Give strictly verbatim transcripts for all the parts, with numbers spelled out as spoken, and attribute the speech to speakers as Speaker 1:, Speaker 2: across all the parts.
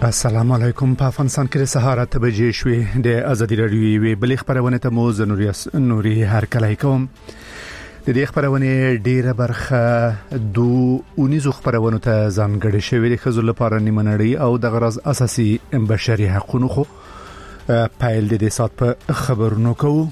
Speaker 1: السلام علیکم. په افغانستان کې د سهار اته بجې شوې. د ازادي راډیو وی بل خبرونه ته مو زنوري نوري هر کله کوم. د دې خبرونه ډیره برخه دو اونیزو خبرونه ته ځانګړې شوې د خزل لپاره نیمنړی او د غرض اساسي بشري حقوقو خو پایل د دې سات په خبرونو کوو.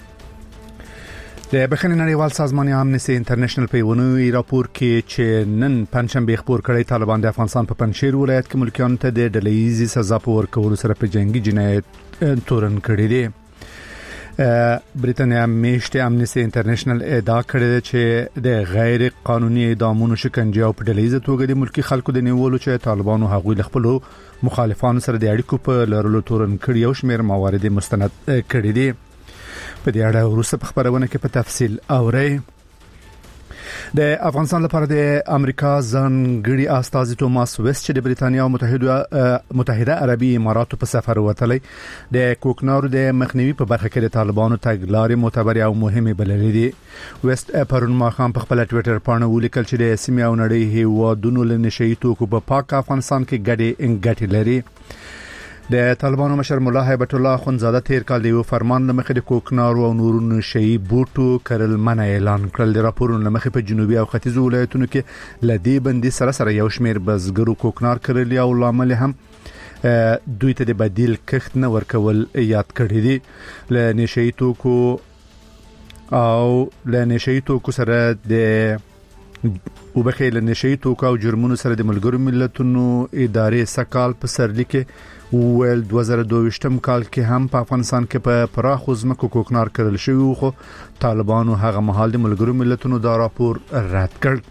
Speaker 1: د بخښنې نړیوال سازمان امنیستي انټرنیشنل په ونوي راپور کې چې نن پنځشنبه خبر کړی طالبان د افغانستان په پنځشیر ولایت کې ملکیانو ته د ډلهیزي سزا په ورکولو سره په جنگي جنایت تورن کړی دی. بریتانیا میشته امنیستي انټرنیشنل ادعا کړې چې د غیر قانوني اعدامونو شکنجه او په ډلهیزه توګه د ملکی خلکو د نیولو چې طالبانو هغوی خپل مخالفانو سره د اړیکو په لرلو تورن کړی او شمیر موارد مستند کړی دي. په دې اړه وروسته په خبرونه کې په تفصیل اورئ. د افغانستان لپاره د امریکا ځانګړي استازي توماس ویست چې د بریتانیا او متحده متحده عربي اماراتو په سفر وتلی د کوکنارو د مخنیوي په برخه کې د طالبانو تګلارې معتبر او مهمه بللې دي. ویست پرون ماښام په خپل ټوئیټر باندې ولیکل چې د سیمې او نړۍ هیوادونو له نشئی توکو په پاک افغانستان کې ګډې انګټې لري. د طالبانو مشر مولا هیبت الله اخوندزاده تیر کال دیو فرمان لمخې د کوکنارو او نورو نشئی بوټو کرل منع اعلان کړل. د راپورونو لمخې په جنوبي او ختیځو ولایتونو کې لدی بندي سره سره یو شمیر بزګرو کوکنار کرل او لامل هم دوی ته د بدیل کښت نه ورکول یاد کړی دي. ل نشئی توکو او ل نشئی توکو سره د او بخیل نشئی توکو او جرمونو سره د ملګرو ملتونو ادارې سکال په سرلی کې ول دوه زره دوه ویشتم کال کې هم په افغانستان کې په پراخ ځمکو کوکنار کړل شوی خو طالبانو هغه مهال د ملګرو ملتونو دا راپور رد کړ.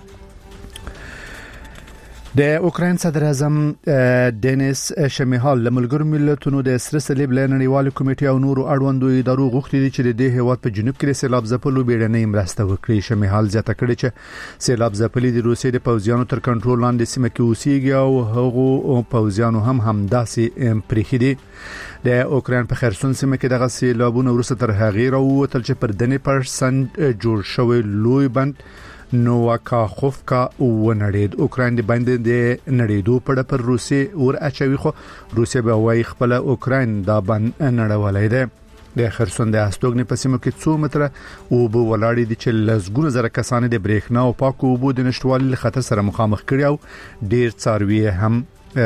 Speaker 1: د اوکراین صدر اعظم دینیس شمیهال له ملګرو ملتونو د سره صلیب لنړیوال کمیټې او نورو اړوندو ادارو غوښتي دي چې د هیواد په جنوب کې سیلاب ځپلو بیړنۍ مرسته وکړي. شمیهال زیاته کړې چې سیلاب ځپلي د روسیې د پوځیانو تر کنټرول لاندې سیمه کې اوسېږي او هغه پوځیانو هم همداسې پرېښي دي. د اوکراین په خرسون سیمه کې دغه سیلابونه وروسته تر هغې راووتل چې پر دنې پرسنټ جوړ شوی لوی بند نوواکاخوفکا ونړید. اوکراین د باندې د نړیدو په پر روسي ور اچوي خو روسي به وای خپل اوکراین دا بند نړولای دی. د خرسون د استوګنې په سیمه کې څو متره او بو ولاړې دي چې لزګونه زره کسان د برېښنا او پاکو اوبو د نشټوالي خطر سره مخامخ کړي او ډیر څاروي هم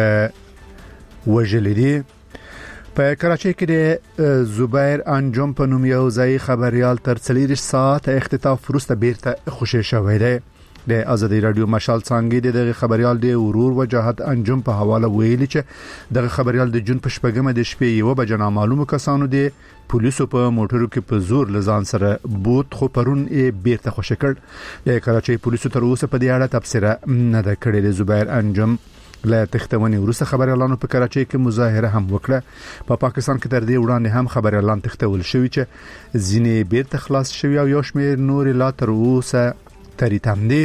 Speaker 1: وژل دي. په کراچۍ کې د زبیر انجم په نوم یو ځای خبريال تر څلور ساعت اختطاف وروسته بیرته خوشی شوی دی. د ازادي رادیو مشال څنګه د خبريال د ورور وجاهت انجم په حواله ویلي چې د خبريال د جون په شپږمه د شپې یو بجنا معلومه کسانو د پولیسو په موټرو کې په زور لزان سره بوت خو پرون یې بیرته خوشی کړ. د کراچۍ پولیسو تر اوسه په دې اړه تبصره نه ده کړې. د زبیر انجم له تختونی وروسته خبريالانو په کراچۍ کې مظاهره هم وکړه. په پا پاکستان کې تر دې وړاندې هم خبريالان تختول شوی چې ځینې بیرته خلاص شوی او یو شمېر نور لا تر اوسه تریتم دي.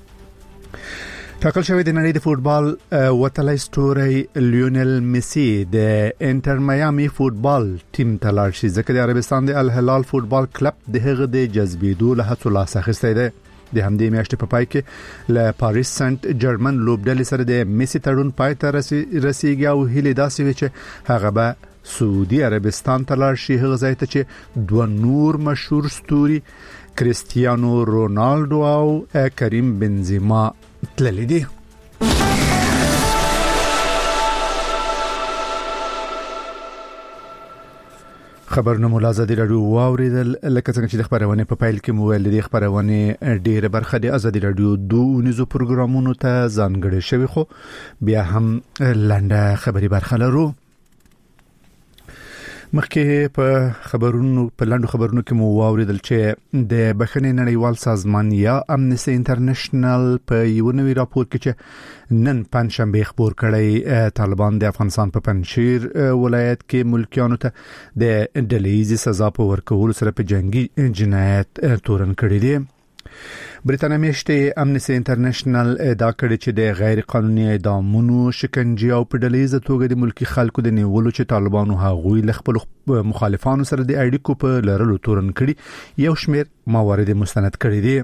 Speaker 1: ټاکل شوی د نړۍ د فوتبال وتلای ستوري لیونل میسی د انټر میامي فوتبال ټیم ته لاړ شي ځکه د عربستان د الهلال فوتبال کلب د هغه د جذبېدو له هڅو لاس اخیستی دی. د همدې میاشتې په پای کې له پاریس سنت جرمن لوبډلې سره د میسی تړون پای ته رسیږي او هیله داسې وي چې هغه به سعودي عربستان ته لاړ شي. هغه ځای ته چې دوه نور مشهور ستوري کریستیانو رونالدو او کریم بنزیما تللی دي. خبرونه ملازمه رادیو واوریدل لکه څنګه چې د خبرونه په فایل کې مویل د خبرونه ډیره برخه د ازادي رادیو دوه نيزو پروګرامونو ته ځانګړې شوی خو بیا هم لنډه خبري برخه لرو. مخکې په خبرونو په لاندو خبرونو کې مو واوریدل چې د بخښنې نړیوال سازمان یا امنیستي انټرنیشنل په یو نوی راپور کې چې نن پنځشنبه خبر کړی طالبان د افغانستان په پنځشیر ولایت کې ملکیانو ته د ډلهیزي سزا په ورکولو سره په جنگي جنایت تورن کړی دی. بریتانیا میشته امنیستي انټرنیشنل ادعا کړې چې د غیر قانوني اعدامونو شکنجه او په ډلهیزه توګه د ملکی خلکو د نیولو چې طالبانو هغوی له خپل مخالفانو سره د اړیکو په لرلو تورن کړي یو شمیر موارد مستند کړي دي.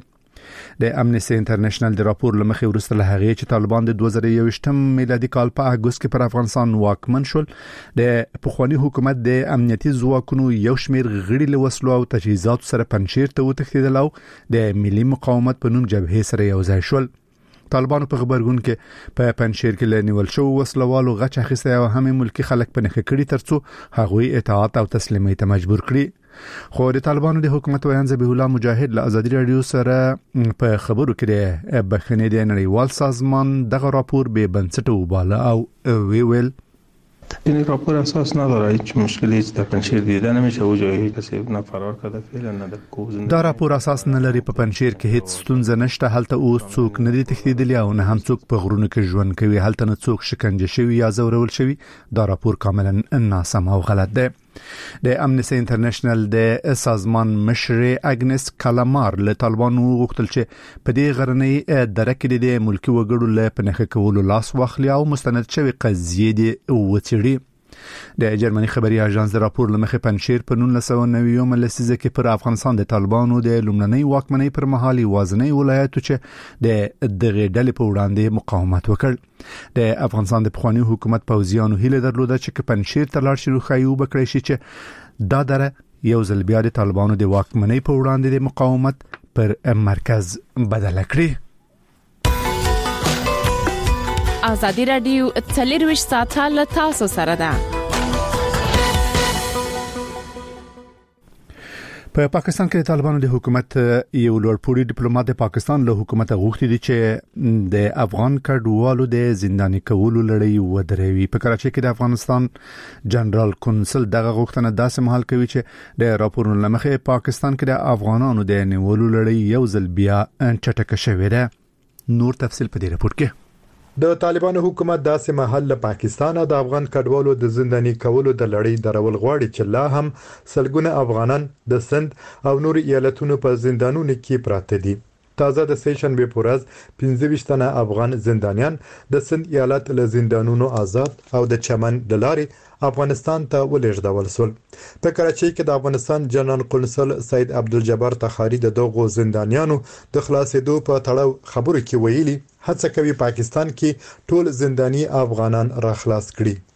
Speaker 1: د امنیستي انټرنیشنل د راپور لمخې ورسته له هغه چې طالبان د دوه زره یوویشتم میلادي کال په اگست کې پر افغانستان واکمن شول د پخوانی حکومت د امنیتي ځواکونو یو شمېر غړي له وسلو او تجهیزات سره پنځیر ته وتښتیدل او د ملي مقاومت په نوم جبهه سره یو ځای شول. طالبانو په خبرګون کې په پنځیر کې لنیول شو وسلوالو غچ اخیسته او هم ملکی خلک په نخښه کړي ترڅو هغوی اطاعت او تسلیمۍ ته مجبور کړي. خو د طالبانو د حکومت ویان ذبیح الله مجاهد له ازادي رادیو سره په خبرو کې د بخښنې د نړیوال سازمان دغه راپور به بنسټ وباله او وی ویل
Speaker 2: این راپور اساس نداره، هیچ مشکلی در پنجشیر دیده نمیشه و جایی کسی نه فرار کرده فعلا نه در کوز.
Speaker 1: دا راپور اساس نه لري. په پنجشیر کې هیڅ ستونزه نشته، هلته اوس څوک نه دي تښتیدلي او نه هم څوک په غرونو کې ژوند کوي، هلته نه څوک شکنجه شوی یا ځورول شوی. دا راپور کاملا ناسم او غلط دی. د امنیستي انټرنیشنل د سازمان مشر اګنس کالامار له طالبانو غوښتل چې په دې غرنۍ درکې د ملکی وګړو له پنهخه کولو لاس واخلي او مستند شوی قضیه دی وڅېړي. د جرمني خبري اژانس د راپور لمخې پنځیر په نولس سوه نوي لسیزه کې پر افغانستان د طالبانو د لومړنۍ واکمنۍ پر مهال وازنۍ ولایتو چې د دغه ډلې په وړاندې مقاومت وکړ. د افغانستان د پخوانی حکومت پوځیانو هیله درلوده چې پنځیر ته لاړ شي روخایو بکړي شي چې دا دره یو ځل بیا د طالبانو د واکمنۍ په وړاندې د مقاومت پر مرکز بدل کړي.
Speaker 3: ازادي رادیو څلرویشت ساعته له تاسو سره ده.
Speaker 1: په پاکستان کې د طالبانو د حکومت یو لوړپوړي ډیپلوماټ د پاکستان له حکومت غوښتي دي چې د افغان کډوالو د زنداني کولو لړۍ ودروي. په کراچۍ کې د افغانستان جنرال کونسل دغه غوښتنه داسې مهال کوي چې د راپورونو لمخې پاکستان کې د افغانانو د نیولو لړۍ یو ځل بیا چټکه شوې ده. نور تفصیل په دې راپور کې.
Speaker 4: د طالبانو حکومت داسې محل له پاکستان د افغان کډوالو د زنداني کولو د لړۍ درول غواړي چې لا هم سلګونه افغانان د سند او نور ایالتونو په زندانونو کې پراته دي. تازه د سیشن به پورز پنځه ویشت تنه افغان زندانیان د سند ایالت له زندانونو آزاد او د چمن د لارې افغانستان ته ولېږدول شول. په کراچۍ کې د افغانستان جنرال قونسل سید عبدالجبار تخاری د دغو زندانیانو د خلاصېدو په تړاو خبرو کې ویلي هڅه کوي پاکستان کې ټول زنداني افغانان را خلاص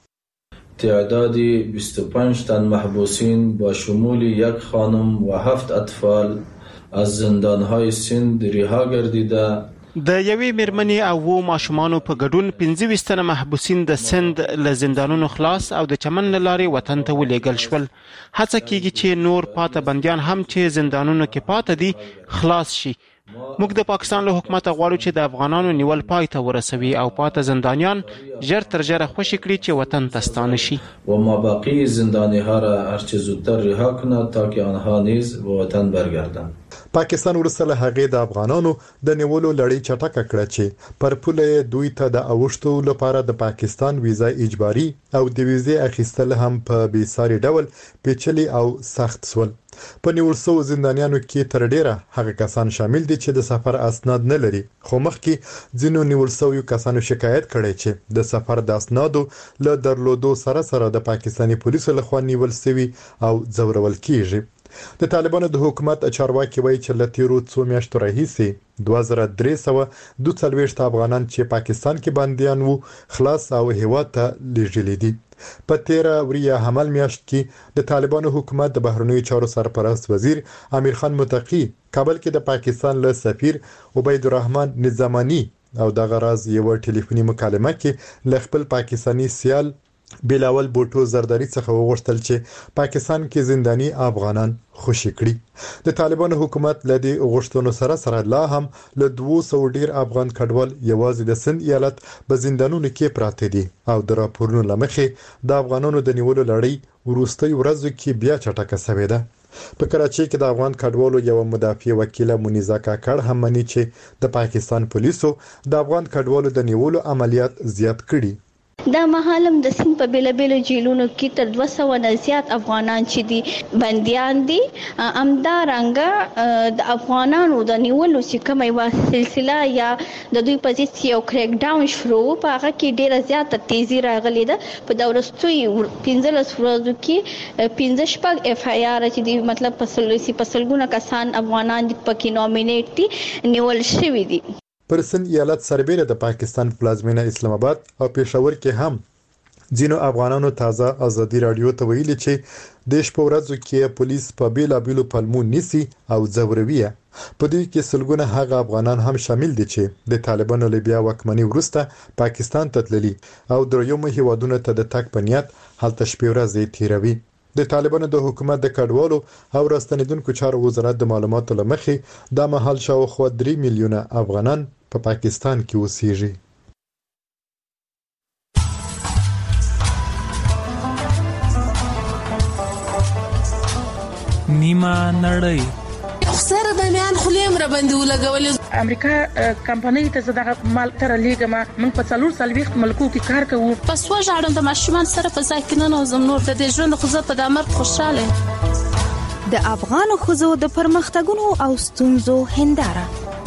Speaker 4: کړي.
Speaker 5: تعداد بیست و پنج تن محبوسین با شمول یک خانم و هفت اطفال از زندانهای سند رها گردیده.
Speaker 6: د یوې میرمنې او وو ماشومانو په ګډون پنځه ویشت تنه محبوسین د سند له زندانونو خلاص او د چمن لارې وطن ته ولېږل شول. هڅه کیږي چې نور پاته بنديان هم چې زندانونو کې پاته دي خلاص شي. موږ د پاکستان له حکومت غواړو چې د افغانانو نیول پای ته ورسوي او پاته زندانیان ژر تر ژره خوشی کړي چې وطن ته ستانه شي
Speaker 5: و ما باقی زندانی ها را هرچه زودتر رها کند تا که آنها نیز به وطن برگردند.
Speaker 4: پاکستان ورسره له هغه د افغانانو د نیولو لړۍ چټکه کړه چې پر پوله دوی ته د اوښتو لپاره د پاکستان ویزا اجباري او د ویزې اخیستل هم په بیساري ډول پیچلي او سخت سول. په نیول شو زندانیانو کې تر ډیره هغه کسان شامل دي چې د سفر اسناد نه لري، خو مخکې ځینو نیول شویو کسانو شکایت کړی چې د سفر د اسنادو له درلودو سره سره د پاکستاني پولیسو لخوا نیول شوی او ځورول کیږي. د طالبانو د حکومت چارواکي وایي چې له تیرو څو میاشتو راهیسې دوه زره درې سوه دوه څلوېښت افغانان چې پاکستان کې بندیان وو خلاص او هیواد ته لیږلي دي. په تیره وریه حمل میاشت کې د طالبانو حکومت د بهرنیو چارو سرپرست وزیر امیر خان متقی کابل کې د پاکستان له سفیر عبید الرحمن نظامانی او دغه راز یو ټلیفوني مکالمه کې له خپل پاکستانی سیال بلاول بوټو زرداری څخه وغوښتل چې پاکستان کې زنداني افغانان خوشی کړي. د طالبانو حکومت لدی غوښتنو سره سره لا هم له دوه سوه ډیر افغان کډوال یوازې د سند ایالت په زندانونو کې پراته دي او د راپورونو لمخې د افغانانو د نیولو لړۍ وروستۍ ورځو کې بیا چټکه شوې ده. په کراچۍ کې د افغان کډوالو یو مدافع وکیل منیزا کاکړ هم مني چې د پاکستان پولیسو د افغان کډوالو د نیولو عملیات زیات کړي.
Speaker 7: دا مهالم د سین په بیلابیلو جیلونو کې تر دوه سوه نه زیات افغانان چې دي بنديان دي. همدارنګه د افغانانو د نیولو چې کومه یوه سلسله یا د دوی په ضد یو کریک ډاون شروع په هغه کې ډیره زیاته تیزی راغلې ده. په دا وروستیو پنځلس ورځو کې پنځه شپږ اف آی آر چې دي مطلب په سلګونه کسان افغانان پکې نومینیټ دي نیول شوي دي.
Speaker 4: پر سند ایالت سربېره د پاکستان پلازمینه اسلام آباد او پېښور کې هم ځینو افغانانو تازه ازادي رادیو ته ویلي چې د شپږ ورځو کې پولیس په بیلابیلو پلمو نیسي او ځوروي. په دې کې سلګونه هغه افغانان هم شامل دي چې د طالبانو له بیا واکمنۍ وروسته پاکستان ته تللي او درېیمو هیوادونو ته د تګ په نیت هلته شپې ورځې تیروي. د طالبانو د حکومت د کډوالو او راستنیدونکو چارو وزارت د معلوماتو لمخې د مهال شاوخوا درې میلیونه افغانان په پا پاکستان کې اوسېږي.
Speaker 8: نیمه نړۍ
Speaker 9: سره د میان خلیم را باندې ولګول.
Speaker 10: امریکا کمپنۍ ته زداغه مال تر لیګه ما موږ په څلور سلويخت ملکو کې کار کوو.
Speaker 9: پس وژاړم د ماشومان سره په ځای کې نه نوزم نور د دې ژوند خو زه په دامر خوشاله.
Speaker 11: د افغان خوځو د پرمختګونو او ستونزو هنداره.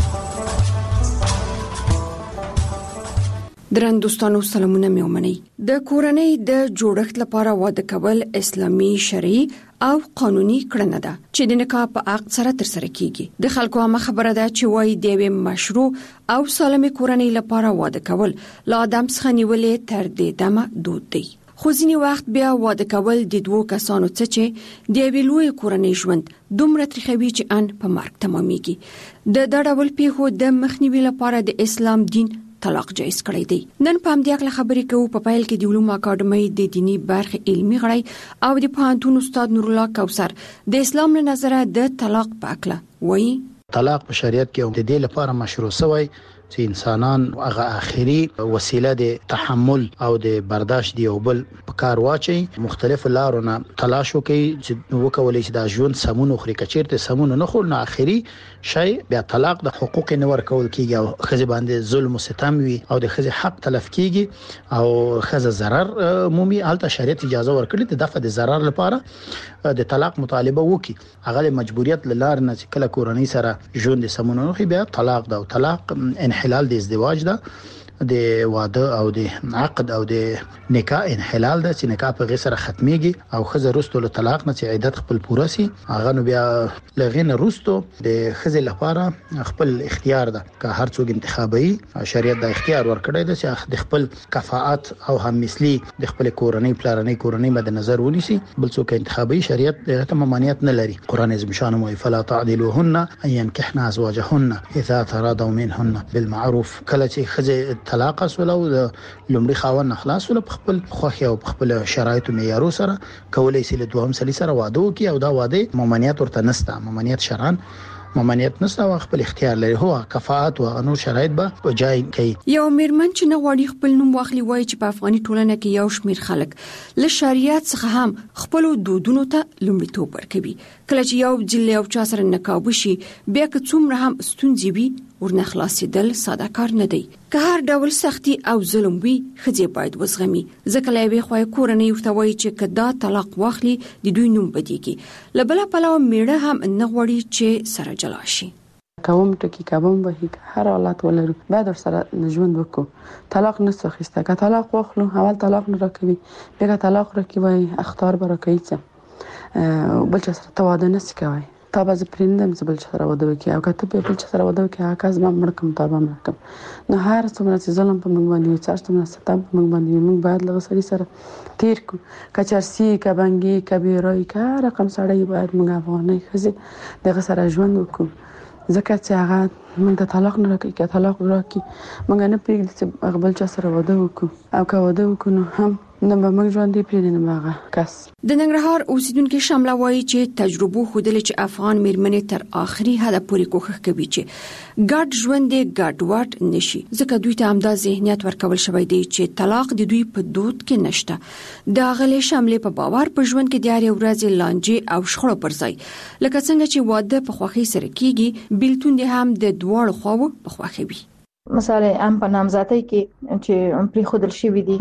Speaker 12: درن دوستانو سلامونه مې ومنئ. د کورنۍ د جوړښت لپاره واده کول اسلامي شرعي او قانوني کړنه ده چې د نکاح په عقد سره تر سره کیږي. د خلکو عامه خبره ده چې وایي د یوې مشروع او سالمې کورنۍ لپاره واده کول لا آدم څخه نیولې تر دې دمه دود دی. خو ځینې وخت بیا واده کول د دوو کسانو څخه چې د یوې لوی کورنۍ ژوند دومره تریخوي چې ان په مرګ تمامېږي. د دا ډول پیښو د مخنیوي لپاره د اسلام دین طلاق جایز کړی دی. نن په همدې اړه خبرې کوو. په پیل کې د علومو اکاډمۍ د دینی برخې علمي غړی او د پوهنتون استاد نور الله کوثر د اسلام له نظره د طلاق په اړه وایي.
Speaker 13: طلاق په شریعت کې د دې لپاره مشروع شوی چې انسانان هغه اخیری وسیله د تحمل او د برداشت دی او بل په کار واچي مختلف لارونه تلاش وکي چې وکولای شي د ژوند سمون خوري کچیرته سمون نه خور نه اخیری شی بیا طلاق د حقوق نه ورکول کیږي او خزي باندې ظلم او ستم وي او د خزي حق تلف کیږي او خزه ضرر مومي الته شریعت اجازه ورکړي د دفع د ضرر لپاره د طلاق مطالبه وکي. هغه مجبوریت لار نه چې کله کورنۍ سره ژوند سمون نه خي بیا طلاق دا او طلاق انحلال د ازدواج ده د واده او د عقد او د نکاح انحلال ده چې نکاح په غیر سره ختميږي او خزه رستو له طلاق نه چې عدت خپل پوره سي هغه نو بیا لغینه رستو د خزه لپاره خپل اختیار ده که هر څوک انتخابي شریعت د اختیار ورکړی ده چې د خپل کفاءت او هم مثلی د خپل کورنۍ پلانې کورنۍ مد نظر ونیسي بل څوک انتخابي شریعت دغه ممانعت نه لري. قران عظیم شان مو فلا تعدلوهن ان ينكحن ازواجهن اذا تراضوا منهن بالمعروف. کله چې خزه طلاق اسولو د لومړي خاوند اخلاص ول په خپل خوخي او په خپل شرایط او معیارو سره کولای شي له دوهم سلی سره واده وکي او دا واده ممانعت ورته نسته. ممانعت شرعاً ممانعت نسته او خپل اختیار لري. هو کفاءت او انور شرایط به په جای کوي.
Speaker 12: یو میرمن چې نه غواړي خپل نوم واخلي وایي چې په افغاني ټولنه کې یو شمیر خلک له شریعت څخه هم خپل دودونو ته لومړیتوب ورکوي. کله چې یو جل یو چا سره نکاح وشي بیا که څومره هم ستونزې وي ورنه خلاصېدل ساده کار نه دی. که هر ډول سختي او ظلم وي ښځې باید وزغمي. ځکه له یوې خوا کورنۍ ورته وایي چې که دا طلاق واخلي د دوی نوم بدیږي. له بله پلوه میړه هم نه غواړي چې سره جلا شي.
Speaker 14: کوم ټکی کوم به هر حالت ولرو بعد سره ژوند وکړو. طلاق نه څخسته که طلاق واخلو اول طلاق نه راکوي بیا طلاق راکوي اختار برکوي څه بل څه سره تواده نه کوي تا باز پرندم زبل سره واده وکي او کته په بل سره واده وکي هغه کس ما مړکم تا به مړکم نو هر څومره چې ظلم په موږ باندې چې څومره ستم په موږ باندې موږ باید له سړي سره تیر کو کچرسي کبنګي کبیرای کا رقم سړی باید موږ افغاني خزي دغه سره ژوند وکړو ځکه چې هغه موږ د طلاق نه راکې که طلاق راکې موږ نه پېږدي چې بل چا سره واده وکړو او که واده وکړو نو هم نه به موږ ژوند دی پرې نه ماغه کس.
Speaker 12: د ننګرهار اوسیدونکو شامله وایي چې تجربه خودل چې افغان میرمنې تر آخري حد پورې کوښښ کوي چې ګډ ژوند ګډ واټ نشي ځکه دوی ته همدا ذهنیت ورکول شوی دی چې طلاق د دوی په دود کې نشته. د غلې شاملې په باور په ژوند کې د هر ورځې لانجې او شخړو پر ځای لکه څنګه چې واده په خوښۍ سره کیږي بیلتون دي هم د دواړو خواو په خوښه وي.
Speaker 15: مثلا ام په نامزادۍ کې چې پری خودل شي وي دي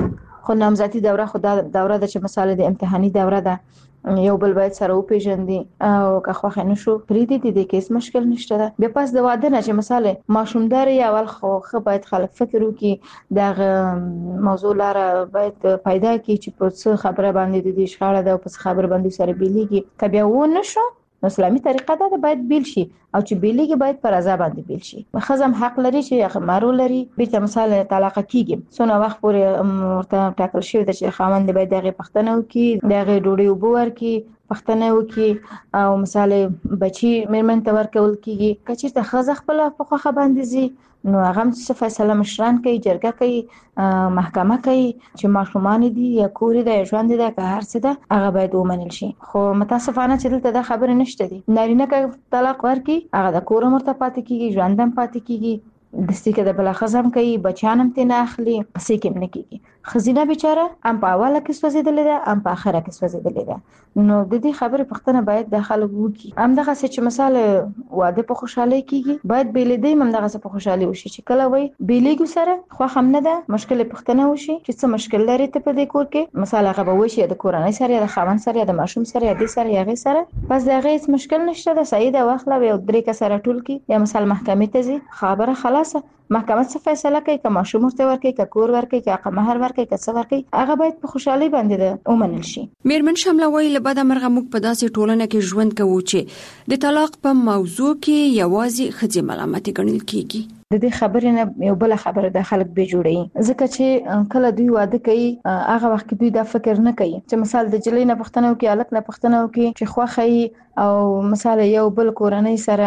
Speaker 8: خو نامزدي دوره خو دا دوره د چې مثلا د امتحاني دوره ده یو بل باید سره وپیژندي او که خو خنه شو پریدي دي د کیس مشکل نشته ده. بیا پس د واده نه چې مثلا ماشومدار یا اول خو خو باید خلک فکر وکړي د موضوع لاره باید پیدا کړي چې په څه خبره باندې د شخړه ده او په خبره باندې سره بیلېږي کبه و نه شو نو اسلامي طریقه ده باید بیل شي او چې بیلېږي باید پر رضا باندې بیل شي. خزم حق لري چې مارو لري بیرته مثلا طلاق کیږي سونه وخت پورې ورته ټاکل شوی د چې خاوند باید دغه پښتنه وکي دغه ډوډۍ وبور کی پښتنه وکي او مثلا بچي مېرمن ته ورکول کیږي کچې ته خزه خپل په خوخه باندې زی نو هغه څه فیصله مشران کوي جرګه کوي محکمه کوي چې ماشومان دي یا کوري د ژوند دي که هر څه ده هغه باید ومنل شي. خو متاسفانه چې دلته د خبره نشته دي نارینه که طلاق ورکي هغه د کور مرته پاتې کیږي ژوندم پاتې کیږي د ستې د بل خزم کوي بچانم تنه اخلي پسې کې نه کیږي خزینه بیچاره ام په اوله کې سوځیدلې ده ام په اخره کې سوځیدلې ده. نو د دې خبره پښتنه باید د خلک وکي ام دغه چې مثلا واده په خوشحالي کیږي باید بیلې دی هم دغه په خوشحالي وشي چې کله وای بیلېګو سره خو هم نه ده مشکل پښتنه وشي چې څه مشکل لري ته په دې کور کې مثلا هغه به وشي د کورنۍ سره د خاوند سره د ماشوم سره یا د سره یا غي سره پس دغه هیڅ مشکل نشته ده سیده واخله یو درې کا سره ټول کی یا مثلا محکمې ته ځي خبره خلاصه محکمه څه فیصله کوي که ماشوم ورته ورکړي که کور ورکړي که مہر ورکړي که څه ورکړي هغه باید په خوشحالي باندې ده ومنل شي.
Speaker 12: میرمن شمله وایي له بده مرغه موږ په داسې ټولنه کې ژوند کوو چې د طلاق په موضوع کې یوازې ښځې ملامتې ګڼل کیږي.
Speaker 8: د دې خبرې نه یو بل خبره د خلک به جوړي ځکه چې کله دوی واده کوي هغه وخت دوی دا فکر نه کوي چې مثال د جلې نه پښتنو کې الک نه پښتنو کې چې خوخه او مثال یو بل کورنۍ سره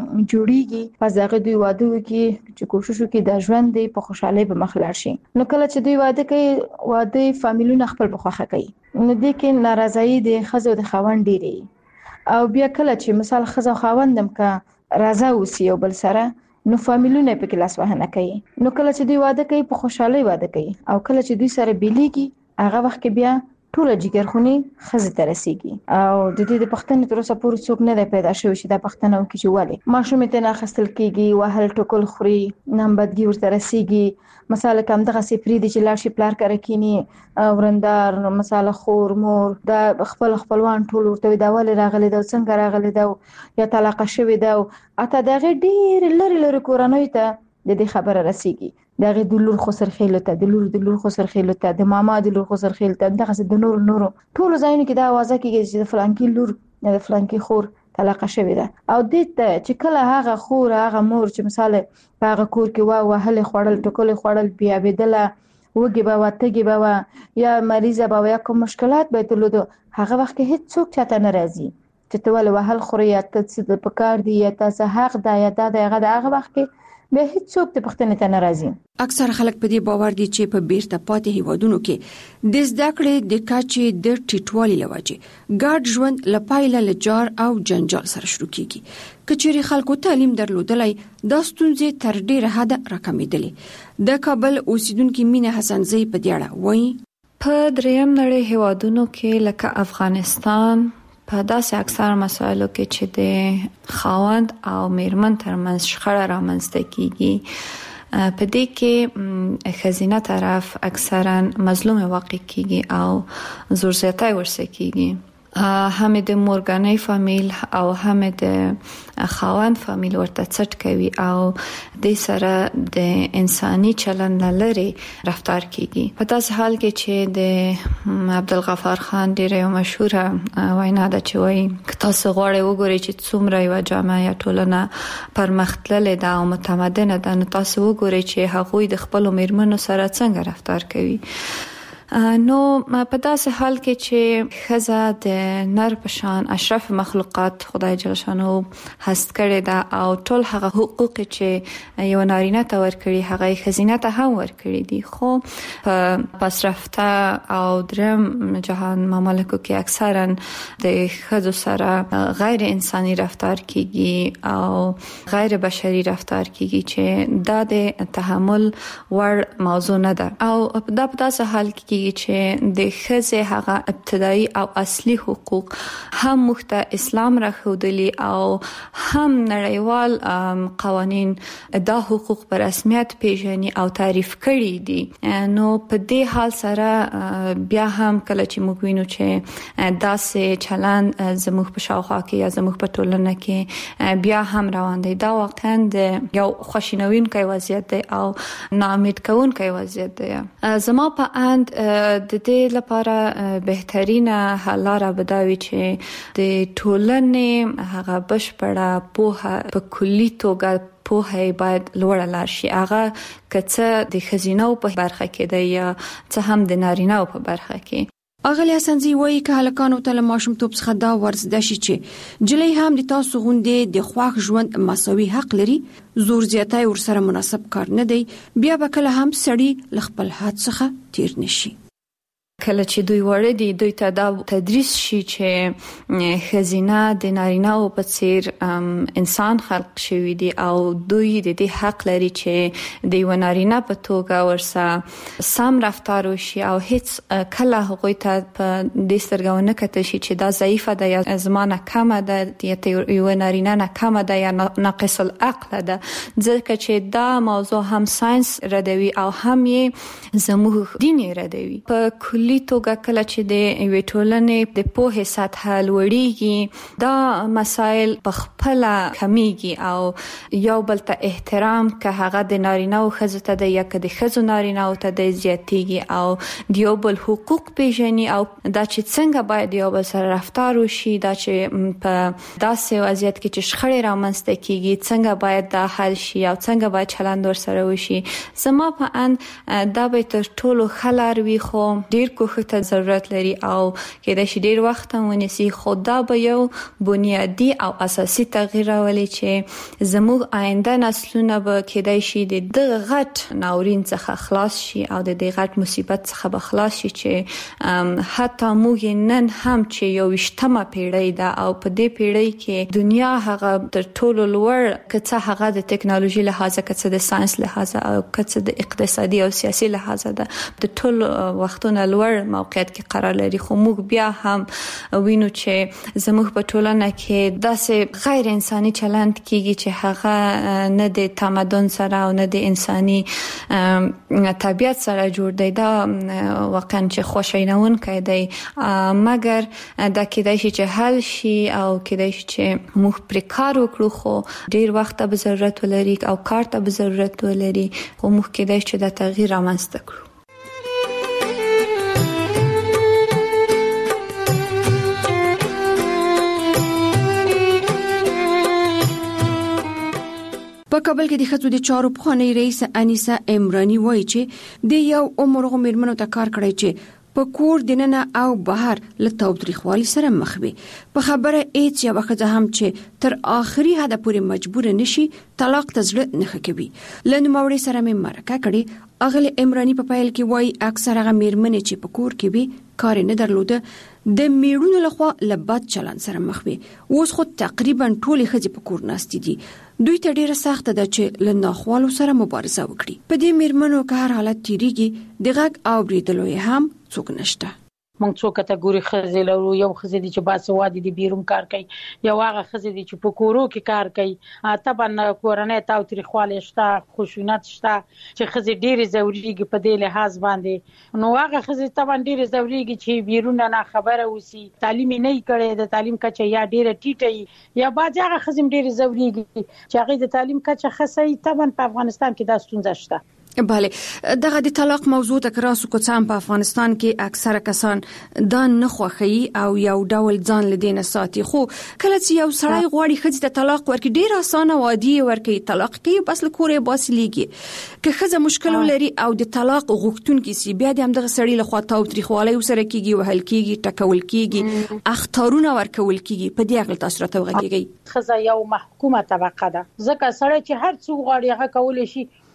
Speaker 8: جوړیږي پس هغه دوی واده وکړي چې کوشش وکړي د ژوند دی په خوشحالي به مخ لاړ شي. نو کله چې دوی واده کوي واده فامیلونه خپل په خوخه کوي نو د کې ناراضي د خزو د خاوند ډیری او بیا کله چې مثال خزو خاوندم کا راضا وسی یو بل سره نو فامیلونه په کلاس وهنه کوي نو کله چې دوی واده کوي په خوشحالي واده کوي او کله چې دوی سره بیلېږي هغه وخت کې بیا ټول جګرخونی خزه ترسيږي او د دې د پښتنې تر اوسه پورې څوک نه دی پیدا شوی چې د پښتنو کې چې والي ماشوم ته نه خستل کیږي وهل ټکل خوري نمبدګي ورته رسیږي مثلا کوم دغه سپری دي چې لارشي پلار کړه کینی ورندار مثلا خور مور د خپل خپلوان ټول ورته دا ول راغلي دا څنګه راغلي دا یا طلاق شوی دا اته دغه ډیر لری لری کورنۍ ته د دې خبره رسیږي دغه د لور خسر خېلو ته د لور د لور خسر خېلو ته د ماما د لور خسر خېل ته دغه د نور نور ټول ځایونه کې دا आवाज کېږي چې د فلانکی لور یا د فلانکی خور طلاق شوی ده او د ته چې کله هغه خور هغه مور چې مثال په هغه کور کې وا وهله خړل ټکول خړل بیا بدله وګي به واتګي به یا مریضه به یا کوم مشکلات به تلودو هغه وخت کې هیڅ څوک چاته ناراضي چې ته ول وهل خوري یا ته د پکار دی یا تاسو حق دا یا دا دغه هغه وخت کې به هیڅ څوک د پښتنې ته ناراضي.
Speaker 12: اکثر خلک په دې باور دي چې په بیرته پاتې هیوادونو کې د زده کړې د کچې د ټیټوالي لوجه ګډ ژوند لپاره لجار او جنجال سره شروع کیږي. کچېری خلکو تعلیم درلودلای د ستونزې تر ډیره حد راکمېدلې. د کابل اوسیدونکو مینه حسن زئی په دې اړه وایي
Speaker 15: په دریم نړۍ هیوادونو کې لکه افغانستان په داسې اکثر مسایلو کې چې د خاوند او میرمن ترمنځ شخړه رامنځته کیږي په دې کې خزینه طرف اکثرا مظلوم واقع کیږي او زور زیاتی ورسره کیږي هم د مورګاني فامیل او هم د خاوند فامیل ورته څټ کوي او د سره د انساني چلند لري رفتار کیږي. په تاسو حال کې چې د عبدالغفار خان ډېر یو مشهور وینا ده چې وایي تاسو غواړئ وګورئ چې څومره یو جامعه یا ټولنه پرمختللې ده او متمدنه ده نو تاسو وګورئ چې هغوی د خپل میرمنو سره څنګه رفتار کوي. نو په داسې حال کې چې خزه د نر په شان اشرف مخلوقات خدای جل شانو هست کړی دا او ټول هغه حقوق چې یو نارینه ته ورکړي هغه خزینه ته هم ورکړي دي خو په پسرفته او درم جهان مملکو کې اکثرا د خزو سره غیر انساني رفتار کیږي او غیر بشري رفتار کیږي چې دا د تحمل ور موضوع نه ده او دا په داسې حال کې کیږي چې د ښځې هغه ابتدایي او اصلي حقوق هم مخته اسلام راخودلی او هم نړیوال قوانین دا حقوق په رسمیت پیژني او تعریف کړي دي. نو په دې حال سره بیا هم کله چې موږ وینو چې داسې چلن زموږ په شاوخوا کې یا زموږ په ټولنه کې بیا هم روان دی، دا واقعا د یو خوشینوونکی وضعیت دی او ناامید کوونکی وضعیت دی. زما په اند د دې لپاره بهترینه حل لاره به دا وي چې د ټولنې هغه بشپړه پوهه په کلي توګه پوهه باید لوړه لاړ شي. هغه کڅه د خزینو په برخه کې دی یا څه هم د نارینه په برخه کې.
Speaker 12: اغلی حسنزی وایي که هلکانو ته له ماشومتوب څخه دا ورزده شي چې جلۍ هم د تاسو غوندې د خوښ ژوند مساوي حق لري، زور زیاتی ورسره مناسب کار نه دی، بیا به کله هم سړی له خپل حد څخه تیر نشي. کله چې دوی وړه دي دوی ته دا تدریس شي چې خزینه د نارینه او په څیر انسان خلق شوی دی او دوی د دې حق لري چې د یو نارینه په توګه ورسره سم رفتار وشي او هیڅ کله هغوی ته په دې سترګه ونه کتل شي چې دا ضعیفه ده یا زمانه کمه ده یا یو نارینه نه کمه ده یا ناقص العقل ده، ځکه چې دا موضوع هم ساينس ردوي او هم یې زموږ دین ردوي. په کلی توګه کله چې د یوې ټولنې د پوهې سطح لوړیږي دا مسایل په خپل کمیږي او یو بل ته احترام که هغه د نارینه او ښځو ته د یا که د ښځو نارینه او ته د زیاتیږي او د یو بل حقوق پیژني او دا چې څنګه باید یو بل سره رفتار وشي، دا چې په داسې وضعیت کې چې شخړې رامنځته کیږي څنګه باید دا حل شي او څنګه باید چلند ورسره وشي. زما په اند دا به تر ټولو ښه لار وي، خو ډیر کوښښ ته ضرورت لري او کېدای شي ډیر وخت هم ونیسي، خو دا به یو بنیادی او اساسي تغییر راولي چې زموږ آینده نسلونه به کېدای شي د دغه غټ ناورین څخه خلاص شي او د دې غټ مصیبت څخه به خلاص شي چې حتی موږ نن هم چې یو ویشتمه پیړۍ ده او په دې پیړۍ کې دنیا هغه تر ټولو لوړ کڅه هغه د ټکنالوژي لحاظه کڅه د ساينس لحاظه او کڅه د اقتصادي او سیاسي لحاظه ده د ټول وختونو لوړ موقعیت کې قرار لري، خو موږ بیا هم وینو چې زموږ په ټولنه کې داسې غیر انساني چلند کیږي چې هغه نه د تمدن سره او نه د انساني طبيعت سره جوړ دی. دا واقعا چې خوشاینونکی دی، مګر دا کېدای شي چې حل شي او کېدای شي چې موږ پرې کار وکړو، خو ډیر وخت به ضرورت ولري او کار ته به ضرورت ولري، خو موږ کېدای شي دا تغییر رامنځته کړو. په کابل کې د ښځو د چارو پخوانی رئیس انیسه عمرانی وایي چې د یو عمر غمیرمنو ته کار کړی چې په کور دننه او بهر له تاوتریخوالي سره مخ وي. په خبره هیڅ یوه ښځه هم چې تر آخري حده پورې مجبور نشي طلاق ته زړه نه ښه کوي. له نوموړي سره مې مرکه کړې. اغلې عمرانی په پیل کې وایي اکثر هغه میرمنې چې په کور کې وي کار نه درلوده د میړونو لخوا له بد چلند سره مخ وي. اوس خو تقریبا ټولې ښځې په کور ناستې دي. دوی ته ډیره سخته ده چې له ناخوالو سره مبارزه وکړي. په دې میرمنو که هر حالت تیریږي د غږ اوریدلو یې هم څوک نشته.
Speaker 16: موږ څو کټګوري خزې لرو، یو خزې دي چې باسوادي دي بیرون کار کوي، یو هغه خزې دي چې په کورو کې کار کوي. طبعا کورنۍ تاوتریخوالی شته، خشونت شته چې خزې ډېرې ضروريږي په دې لحاظ باندې. نو هغه خزې طبعا ډېرې ضروريږي چې بیرون نه خبره وسی، تعلیم نه کړي، د تعلیم کچه یا ډېره ټیټه یا باج هغه خزې ډېرې ضروريږي چې هغه د تعلیم کچه خسي. طبعا په افغانستان کې دا ستونزه شته.
Speaker 12: بله، دغه د طلاق موضوع تکراسو کوڅام په افغانستان کې اکثره کسان دا نه خوښي او یو ډول ځان لدینه ساتي. خو کله چې یو سړی غواړي ښځې ته طلاق ورکړي ډیر اسانه وادي ورکړي، طلاق کوي بس له کورې باسلیږي. که ښځه مشکل ولري او د طلاق غوښتونکي سي بیا د همدغه سړي له خوا تاوتریخوالی وسره کیږي، وهل کیږي، ټکول کیږي، اخطارونه ورکول کیږي. په دې اړه تاسو راته وغږیږئ.
Speaker 16: ښځه یو محکومه طبقه ده، ځکه سړی چې هر څه غواړي هغه کولی شي،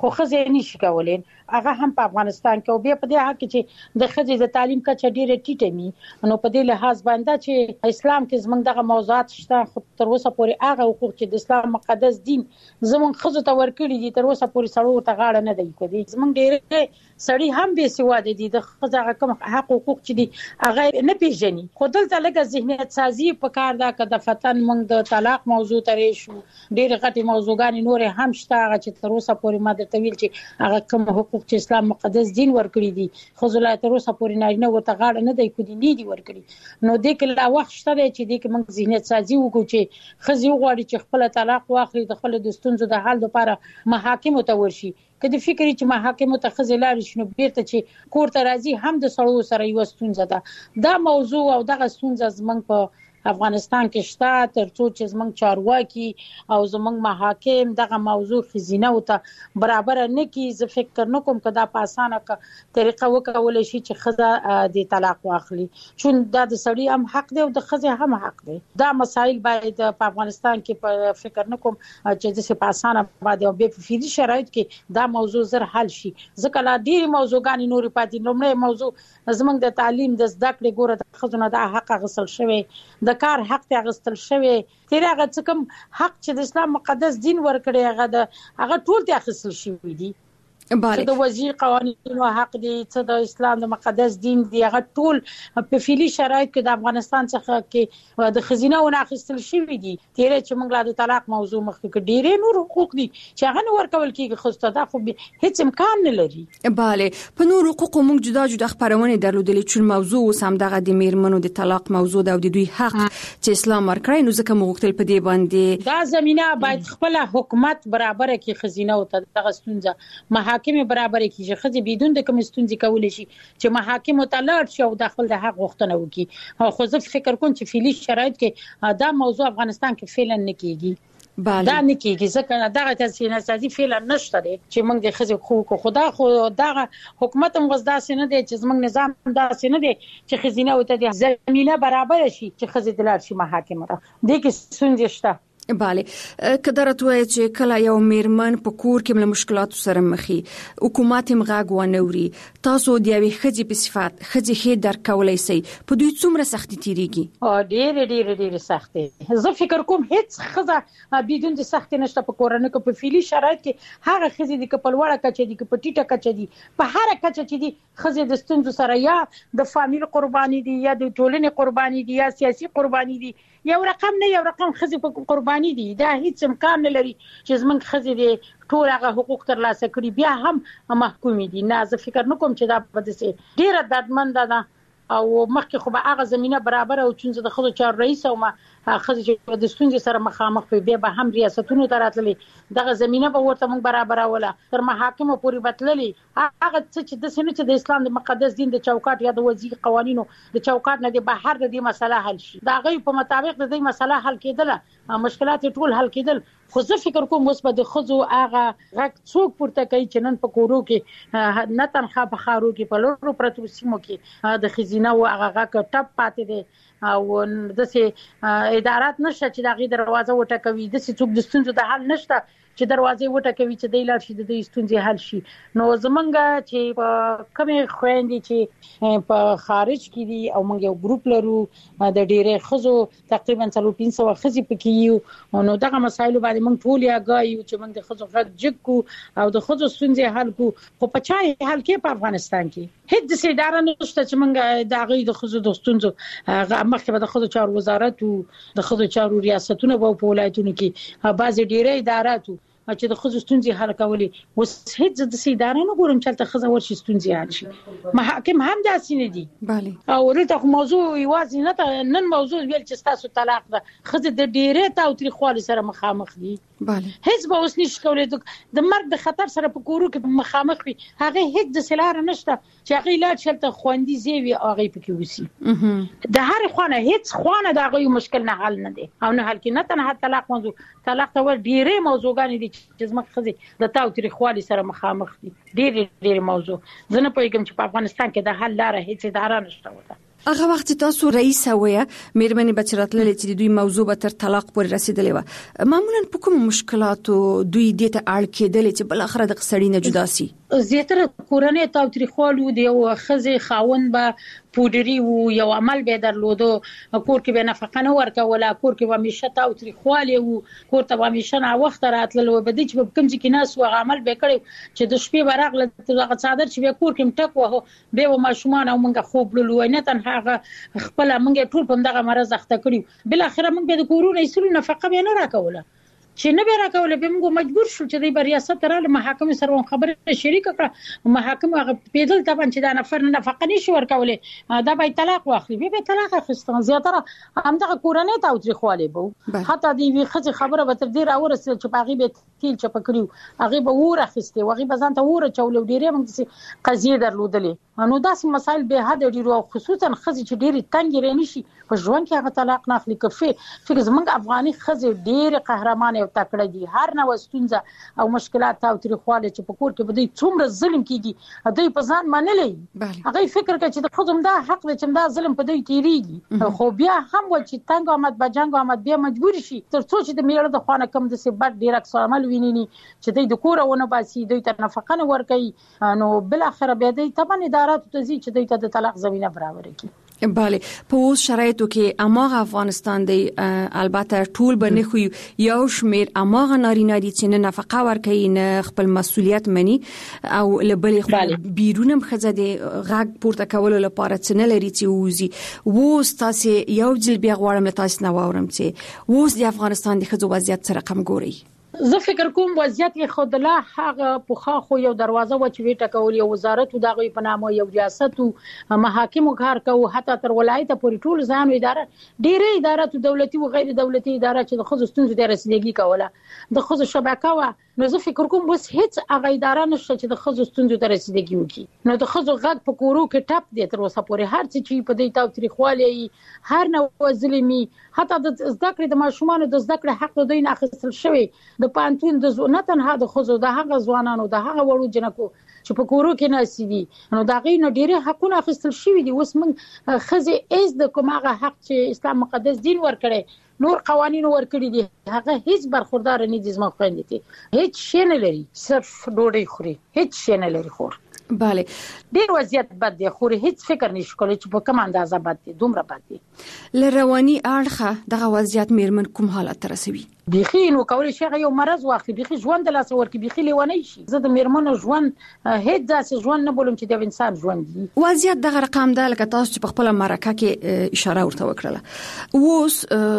Speaker 16: خو خزه نشي کولای. هغه هم په افغانستان کې او بیا په دې حق چې د خزې د تعلیم کچه ډیره ټیټه می نو په دې لحاظ باندې چې اسلام کې زمونږ دغه موضوعات شته خو تر اوسه پورې هغه حقوق چې د اسلام مقدس دین زمونږ خزو ته ورکړي دي تر اوسه پورې سړو ته غاړه نه دی کوي. زمونږ ډیره سړی هم به سواده دي د خزه کوم حق حقوق چې دي هغه نه پیژني. خو دلته لکه ذهنیت سازي په کار دا کده فتن مونږ د طلاق موضوع ترې شو ډیره غټي موضوعګان نور هم شته هغه چې تر اوسه پورې ما درته ویل چې هغه کوم حقوق چې اسلام مقدس دین ورکړي دي خزولای تر اوسه پورې نارینه وته غاړه نه دی کوي نه دی ورکړي. نو د کله وخت شته چې د کوم ذهنیت سازي وکړو چې خزي غواړي چې خپل طلاق واخلي د خپل د ستونزو د حل لپاره محاکم ته ورشي. کله فکر چې محاکم ته خزي لاړ شي نو بیرته چې کور ته راځي هم د سړو سره یو ستونزه ده. دا موضوع او دغه ستونزه زمنګ په افغانستان کې شته ترڅو چې زمنګ چارواکي او زمنګ محاکم دغه موضوع خزینه او ته برابر نه کی. زه فکر نه کوم کدا په اسانه طریقه وکول شي چې خزه د طلاق واخلي چون دا د سړی هم حق دی او د خزه هم حق دی. دا مسایل باید په افغانستان کې په فکر نه کوم چې د په اسانه باندې او په فیدی شرایط کې دا موضوع زر حل شي. ځکه لا ډیر موضوعګان نور پاتې لومړی موضوع زمنګ د تعلیم د زده کړې ګوره د خزونه د حق غسل شوی د کار حق ته غستل شوی تیر هغه څه کوم حق چې د اسلام مقدس دین ورکړي هغه د هغه ټول ته غسل شوی دي. چې د وزیر قوانینو حق دي چې د اسلام د مقدس دین دی هغه ټول په فعلی شرایط کې د افغانستان څخه کې د خزینه او ناخستل شوی دي. تیر چې موږ لا د طلاق موضوع مخکې کې ډېرې نور حقوق دي چې هغه نور کول کېږي خو ستاسو خو هیڅ امکان نه لري.
Speaker 12: bale په نور حقوق موږ جدا جدا خبرونه درلودلې چې موضوع سم دغه د میرمنو د طلاق موضوع د دوی حق چې اسلام ورکړي نو ځکه موږ تل په دې باندې
Speaker 16: دا زمينه باید خپل حکومت برابر کې خزینه او دغه ستونزه محاکم برابر کیږي خزي بدون د کوم ستونزې کول شي چې محاکم ته لاړ شي او د خپل د حق غوښتنه وکړي. خو زه فکر کوم چې فعلی شرایط کې دا موضوع افغانستان کې فعلا نه کیږي. دا نه کیږي ځکه دغه تاسیس سازي فعلا نشته دی چې موږ د خزي حقوق خدا خو دغه حکومت هم غوښدا سینه دی چې موږ نظام دا سینه دی چې خزینه او ته زمينه برابر شي چې خزي دلار شي محاکم ته د کې ستونزې شته.
Speaker 12: bale کدرت وای چې کله یو میرمن په کور کې مل مشکلات سره مخې حکومت مغاګ ونوري تاسو د یوې خځې په صفات خځې هي درکولای سي په دوی څومره سختي تیریږي؟
Speaker 16: او ډېر ډېر ډېر سختي. زه فکر کوم هیڅ خځه بدون د سختي نشته په کورنۍ کې په فعلی شرایط کې هغه خځې د کپلوړه کچې دي په ټیټه کچې دي په هر کچې چې دي خځې د ستونزو سره یا د فامیل قرباني دي یا د ټولنې قرباني دي یا سیاسي قرباني دي یو رقم نه یو رقم خځې په قرباني دي. دا هیڅ امکان نه لري چې زمونږ خځې دي ټول هغه حقوق ترلاسه کړي بیا هم محکوم دي. نه زه فکر نه کوم چې دا په دې ډیره دردمنده ده او مخکې خو به هغه زمينه برابر او چې د خځو چار رئیس او ما خځې چې د ستونزې سره مخامخ وي بیا به هم ریاستونو ته راتللې دغه زمينه به ورته موږ برابر اوله تر محاکم پورې بتللې هغه څه چې د سینې چې د اسلام د مقدس دین د چوکاټ یا د وزیر قوانینو د چوکاټ نه د بهر د دې مسله حل شي دا غي په مطابق د دې مسله حل کېدله مشکلات ټول حل کېدل. خو زه فکر کوم اوس به د خځو هغه غږ څوک پورته کوي چې نن په کورو کې نه تنخوا په خارو کې په لورو پرتو سیمو کې د خزینه او هغه غږ ټپ پاتې دي او د سي ادارات نشته چې دغه دروازه وټکوي د سي څوک د ستونزو د حل نشته چې دروازې وټکوي چې د لار شي د ستونزې حل شي. نو زمونږ چې په کومه خويندې چې په خارج کې دي او موږ یو ګروپ لرو د ډېرې خزو تقریبا څلور پنځه سوه خزي پکې یو نو دغه مسایل باندې موږ ټول یا غایو چې موږ د خزو غږ جګو او د خزو ستونزې حل کو خو په چا حل کې په افغانستان کې هیڅ څه اداره نشته چې موږ د غي د خزو د ستونزو مخکې به د خزو چارو وزارت او د خزو چارو ریاستونه په ولایتونو کې بعضې ډېرې ادارات چې د خزو ستونزې حل کولې اوس هیڅ د سي اداره نه ګورم چې تل خزه ورشي ستونزې حل شي. محاکم هم داسې نه دي.
Speaker 12: bale
Speaker 16: او ورته موضوع یوازې نه نن موضوع ویل چې تاسو طلاق ده خزه د ډېرې تاوتریخوالي سره مخامخ دي.
Speaker 12: bale
Speaker 16: هیڅ به اوس نشي کولای د مرګ د خطر سره په کورو کې مخامخ وي هغه هیڅ د سلار نشته چې هغه لا چلته خوندي زیوی هغه پکې وسی د هر خوانه هیڅ خوانه د هغه مشکل نه حل نه دي او نه حل کې نه تنه طلاق موضوع طلاق ته ور ډېرې موضوعګان دي چې زموږ خزي د تاوتریخوالي سره مخامخ دي ډېر ډېر موضوع زه نه پوهیږم چې په افغانستان کې د حل لاره هیڅ اداره نشته وته
Speaker 12: هغه وخت تاسو رئیس وې مېرمنې بچراتللې چې دوی موضوع به تر طلاق پورې رسیدلې و، معمولا په کوم مشکلاتو دوی دې ته اړ کېدلې چې بل اخر د سړی نه جدا سي؟
Speaker 16: زیاتره کورنۍ تاوتریخوالو دی او خزي خاون به پودری وو یو عمل به درلودو، کور کې به نفقه نه ورکوله، کور کې به همیشه تاوتریخوالی وو، کور ته به همیشه نه وخت راتللو، به دې چې کوم ځکه ناس و عمل به کړی چې د شپې برغله دغه څادر چې به کور کې مټک وو به و ماشومان او موږ خوب لولو نه تنها خپل موږ ټول په دغه مرز اخته کړیو، بل اخر موږ د کورونو ایسلو نفقه به نه راکوله چې نه به راکوله، به موږ مجبور شو چې د ریاست راله محاکمه سره خبره شریک کړه، محاکمه هغه پیدل طبعا چې دا نفر نه نفقه نشي ورکوله دا به طلاق واخلي، به طلاق اخیستل. زیاتره همدغه کورنۍ تاوتریخوالی بو، حتی د وی خځه خبره به تر دې راورسېده چې باغی به تیل چپ کړیو، هغه به ور اخیسته، هغه به ځان ته ور چولو، ډیره موږ قضیه درلودلې، نو داسې مسایل به حد ډیرو، خصوصا خځه چې ډیره تنګ رې نشي په ژوند کې هغه طلاق نه اخلي. کفي فکر زمونږ افغاني خځه ډیره قهرمان او تکړه دي، هر نو ستونزه او مشکلات او تاریخواله چې په کور کې بده څومره ظلم کیږي دوی په ځان منلې، هغه فکر کوي چې د خودم دا حق دی چې دا ظلم په دوی تیریږي، خو بیا هم و چې تنګ آمد بجنګ آمد بیا مجبور شي تر څو چې د میړه د خوانه کم د سبب ډیر اکس عمل ویني چې دوی د کور ونه باسي، دوی ته نفقه نه ورکوي، نو بل اخر بیا دوی طبعا ادارات ته ځي چې دوی ته د طلاق زمينه برابر کړي.
Speaker 12: بله په اوس شرایطو کې اماغه افغانستان دی البته ټول باندې خو یو شمیر اماغه نارینه دي چې نه نفقه ورکوي نه خپل مسولیت مني او لبلې خپل بیرونم خزه دي غږ پورته کولو لپاره څه نه لري چې وزي ووس تاسو یو ځل بیا غواړم تاسو نه واورم چې ووس د افغانستان د خزو وضعیت سره کم ګوري.
Speaker 16: زه فکر کوم وضعیت یې خود لا هغه پوخا خو یو دروازه و چې ویټه کول یو وزارت دغه په نامه یو ریاست او محاکم کار کوي، حتی تر ولایت پورې ټول ځان اداره ډیره ادارات دولتي او غیر دولتي اداره چې د خصوص ستونزې د رسیدګي کوله د خصوص شبکه و، نو زه فکر کوم بس هیڅ هغه اداره نشته چې د خصوص ستونزې د رسیدګي وکړي، نو د خصوص غږ په کورو کې ټاپ دی تر اوسه پورې هر څه چې په دې تاوتریخوالي هر نو ظلمي، حتی د زده کړې د ماشومان د زده کړې حق دوی نه اخیستل شوی، د پانتون د نه تنها د خزو د هغه ځوانانو د هغه وړو جنکو چې په کورو کې ناسي دي، نو دا غي نه ډیره حقونه اخیستل شوی دي. اوس موږ خزه ایز د کومه حق چې اسلام مقدس دین ورکړي نور قوانين ورکړي دي هغه هیڅ برخوردار نه دي، زما خويندې دي هیڅ شي نه لري، صرف ډوډۍ خوري، هیڅ شي نه لري خور.
Speaker 12: بله
Speaker 16: ډیر وضعیت بد دی، خو هیڅ فکر نشي کولای چې په کوم اندازه بد دی، دومره بد دی.
Speaker 12: لرواني اړخه دغه وضعیت میرمن کوم حالت رسوي؟
Speaker 16: بيخي نو کولای شي یو مرز واخلي، بيخي ژوند لاس ورکی، بيخي لیونی شي. زه د میرمنو ژوند هیڅ داسې ژوند نه بولم چې د انسان ژوند دی.
Speaker 12: وضعیت دغه رقم ده لکه تاسو په خپل مرکه کې اشاره ورته وکړه. اوس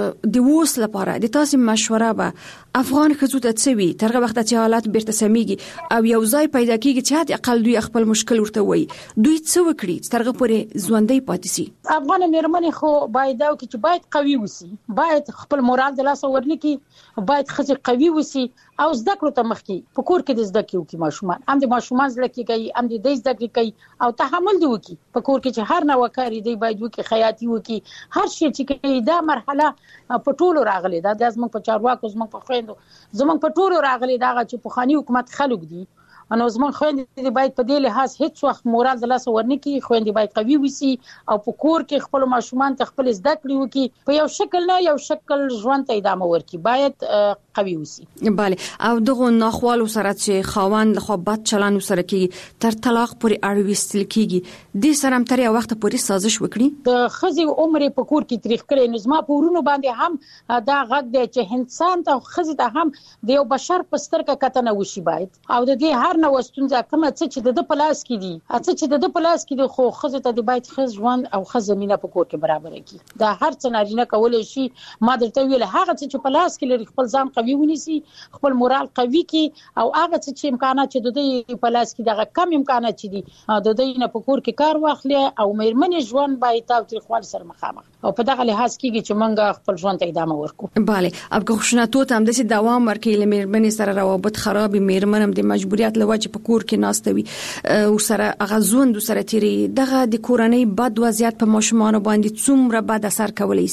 Speaker 12: د اوس لپاره د تاسو مشوره به افغان خزو ته څوي ترغه وخت چې حالات بیرته سميږي او یو ځای پیدا کیږي چې د اقل دوی خپل مشکل ورته وي، دوی څه وکړي ترغه پورې ژوندۍ پاتې سي؟
Speaker 16: افغان میرمنې خو باید او چې باید قوي وسی، باید خپل مورال د لاس ورنکي، باید خزه قوي وسی او زده کړو ته مخکي په کور کې د زده کړو کې ماشومان هم د ماشومان زده کې کوي، هم د زده کړې کوي او تحمل دی وکي په کور کې چې هر نو کاری دی باید وکي، خیاطي وکي، هر شي چې کوي دا مرحله په ټولو راغلي، دا د زموږ په چارواکو زموږ په خويندو زموږ په ټولو راغلي، دا چې په خاني حکومت خلک دي، نو زموږ خويندې باید په دې لحاظ هیڅ وخت مورال د لاس ورنکي، خويندې باید قوي وسی او په کور کې خپل ماشومان ته خپل زده کړې وکي، په یو شکل نه یو شکل ژوند ته ادامه ورکي، باید قوي وسی.
Speaker 12: بله او دغه ناخوالو سره چې خاوند له خوا بد چلند سره کیږي تر طلاق پورې اړويستل کیږي، د سره تر یو وخت پورې سازش وکړي
Speaker 16: د خزي عمر په کور کې تاریخ کړي، نو زما په ورونو باندې هم دا غږ دی چې انسان ته خزي ته هم د یو بشر په سترګه کتنه وشي باید، او د دې هر نو ستونزه کومه چې د پلاس کې دي اته چې د پلاس کې دي، خو خزه ته د باید خز ژوند او خز زمينه په کور کې برابر کړي، دا هر څه نارینه کولای شي. ما درته ویل هغه چې پلاس کې لري خپل ځان قوي ونیسي، خپل مورال قوي کړي، او هغه چې امکانات چې د دې پلاس کې دغه کم امکانات چې دي د دې نه په کور کې کار واخلي، او مېرمنې ژوند باید تاوتریخوالي سره مخامخ او په دغه لحاظ کېږي چې موږ خپل ژوند ته ادامه ورکړو.
Speaker 12: بله اب خشونتو ته هم د دوام ورکړي، لمېرمنې سره روابط خراب، مېرمنم د مجبوریت لوجه په کور کې ناستوي او سره غزوند سره تیری، دغه د کورنۍ بد وضعیت په ماشومان باندې څومره بد اثر کولای شي؟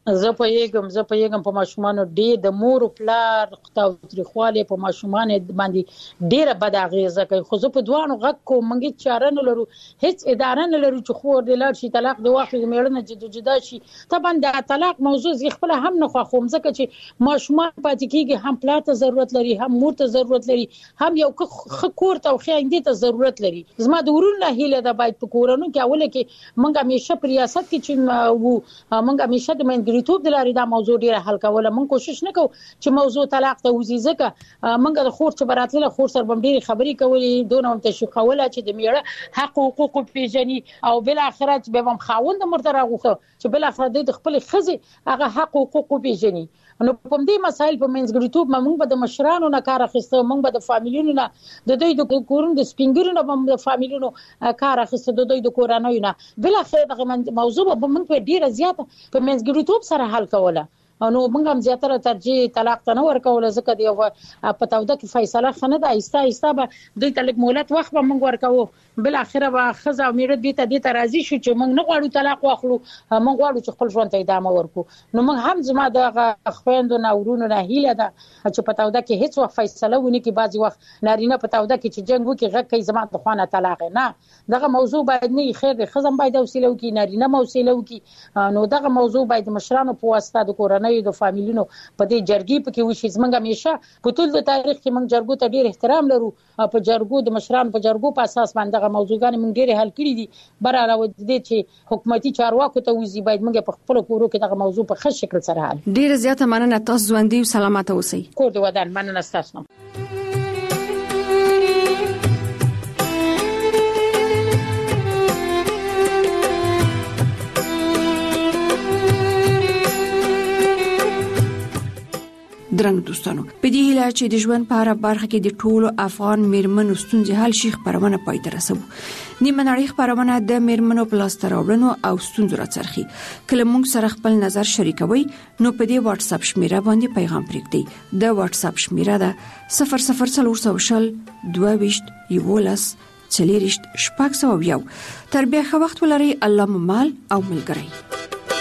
Speaker 16: زه په یګم زه په یګم په ماشومان ډېر د مور او پلار تاو تریخواله په ماشومان باندې ډېر بد اغیزه کوي. خو زه په دوانو غږ کوم منګي چاره نه لرو، هیڅ اداره نه لرو چې خور د لار شي طلاق دی واخلي میړنه جدو جدا شي. طبعا د طلاق موضوع زی خپل هم نه خوښوم ځکه چې ماشومان پاتې کیږي، هم پلار ته ضرورت لري، هم مور ته ضرورت لري، هم یو ښه کور ته او خیاندې ته ضرورت لري. زما د ورونه هیله ده باید په کورونو کې اوله کې منګه همیشه په ریاست کې چې وو منګه همیشه د منګ توپ د لارې دا موضوع ډیره حل کوله. مونږ کوشش نه کوو چې موضوع طلاق ته وزي ځکه مونږ د خور چې براتله خور سره بم ډیره خبرې کولې، دونه هم تشویقوله چې د میړه حق او حقوق پیژني او بل اخرت به هم خاوند مرته راغوخه چې بل اخرت د خپل خزي هغه حق او حقوق پیژني. نو کوم دې مسایل په منځګړیتوب مونږ به د مشرانو نه کار اخیسته، مونږ به د فامیلونو نه د دوی د کورونو د سپینګرونو نه د فامیلونو کار اخیسته، د دوی د کورانوي نه. بل اخر دغه موضوع به مونږ په ډیره زیاته په منځګړیتوب سره حل کوله. نو موږ هم زیاتره ترجیح طلاق ته نه ورکول ځکه دی په توده کې فیصله خنه ده، ایسته ایسته به دوی تلک مهلت وخت به موږ ورکو. بل اخره به خزه او میړه دې ته دې ته راضي شو چې موږ نه غواړو طلاق واخلو، موږ غواړو چې خپل ژوند ته ادامه ورکو. نو موږ هم زما د خويندو نه ورونو نه هیله ده چې په توده کې هیڅ وخت فیصله ونی کې بعضي وخت نارینه په توده کې چې جنگ وکي غږ کوي زما د خوانه طلاق نه. دغه موضوع باید نه خیر د خزم باید وسیله وکي، نارینه موسیله وکي. نو دغه موضوع باید مشرانو په واسطه د کورنۍ د فامیلونو په دې جرګې په کې وشي. زمونږ همیشه په ټول د تاریخ کې موږ جرګو ته ډیر احترام لرو، په جرګو د مشرانو په جرګو په اساس باندې دغه موضوعګان موږ ډیر حل کړی دي. بر علاوه دې چې حکومتي چارواکو ته وزي باید موږ په خپل کورو کې دغه موضوع په ښه شکل سره حل.
Speaker 12: ډیر زیاته مننه، تاسو ژوندۍ او سلامت اوسئ.
Speaker 16: کور دې ودان. مننه تاسو.
Speaker 12: درنګ دوستانو، په دې هیله چې د ژوند په اړه برخه کې د ټولو افغان میرمنو ستونزې حل شي خبرونه پای ته رسوو. نیمه نړۍ خبرونه د میرمنو په لاس راوړنو او ستونزو راڅرخي. کله موږ سره خپل نظر شریکوي نو په دې واتس اپ شمیره باندې پیغام پرېږدئ. د واتس اپ شمیره ده صفر صفر څلور شل دوه ویشت یولس څلېرشت شپږ سوه یو. تر بیا ښه وخت ولرئ. الله مو مال او ملګری.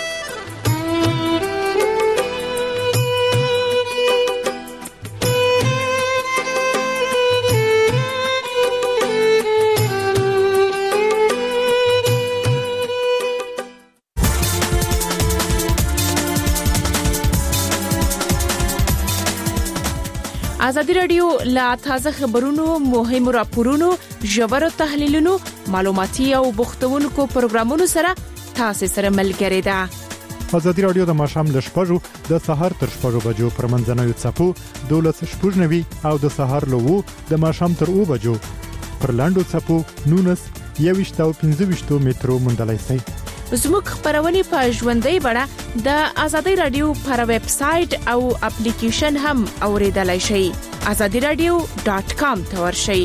Speaker 3: ازادي رادیو لا تازه خبرونو، مهمو راپورونو، ژورو تحلیلونو، معلوماتي او بوختونکو پروګرامونو سره تاسو سره ملګری ده.
Speaker 4: ازادي رادیو د ماشام ل شپږو د سهار تر شپږو بجو پر منځنوي چپو دولس شپږنوي او د سهار له وو د ماشام تر او بجو پر لاندو چپو نونس یويشت او پنځه ویشت مترو مندلای سي.
Speaker 3: زموږ خبرونه په ژوندۍ بڼه د ازادي رادیو پر ویب سټ او اپلیکیشن هم اوریدلای شئ. ازادي رادیو ډاٹ کام ته ورشئ.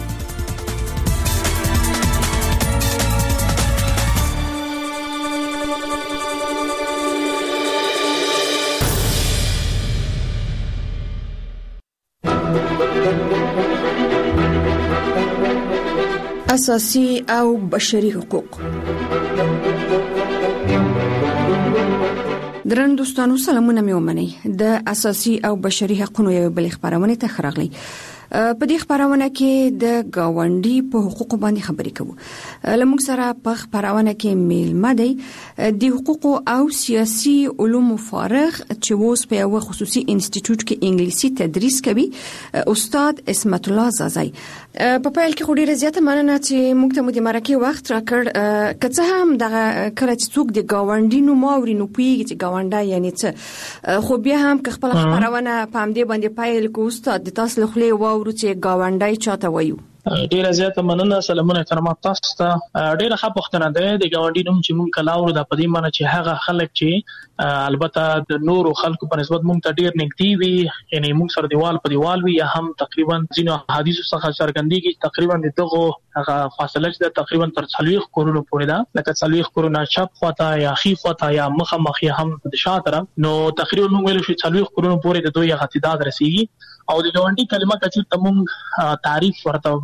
Speaker 12: اساسي او بشري حقوق. درن دوستانو سلامونه مې ومنئ. د اساسي او بشري حقوقو یو بل خبرونه ته خراغلي. په دې خبرونه کې د گاونډي په حقوقو باندې خبرې کوو. لمونږ سره په خبرونه کې میلمه دی د حقوقو او سیاسي علومو فارغ چې اوس په یو خصوصي انسټیټیوټ کې انګلیسي تدریس کوي، استاد اسمت الله زازای. په پیل کې خوري زیاته مننه چې موږ ته د مرکه وخت راکړ. کڅه هم دغه کله چې څوک د گاونډي نو ماوري نو پیږي چې گاونډا یعنی څه، خو بیا هم که خپل خبرونه په همدې باندې پیل کو استاد د تاسو له خلې و ورته گاونډای چاته وایو.
Speaker 17: ډیره زیاته مننه. سلامونه احترامات تاسو ته. ډیره ښه پوښتنه ده. د گاونډي نوم چې مونږ کلاو د پدې معنی چې هغه خلک چې البته د نورو خلکو په نسبت مونږ ته ډیر نږدې وي، یعنی مونږ سره دیوال په دیوال وي، یا هم تقریبا ځینو حدیثو څخه څرګندېږي تقریبا دغه هغه فاصله چې تقریبا تر څلوېښت کورونو پورې ده، لکه څلوېښت کورونه چپ خواته یا خي خواته یا مخه مخ یا هم د شا طرف. نو تقریبا مونږ ویل شو څلوېښت کورونو پورې د دوی هغه تعداد رسیږي. او د گاونډي کلمه چې تمون تعریف ورته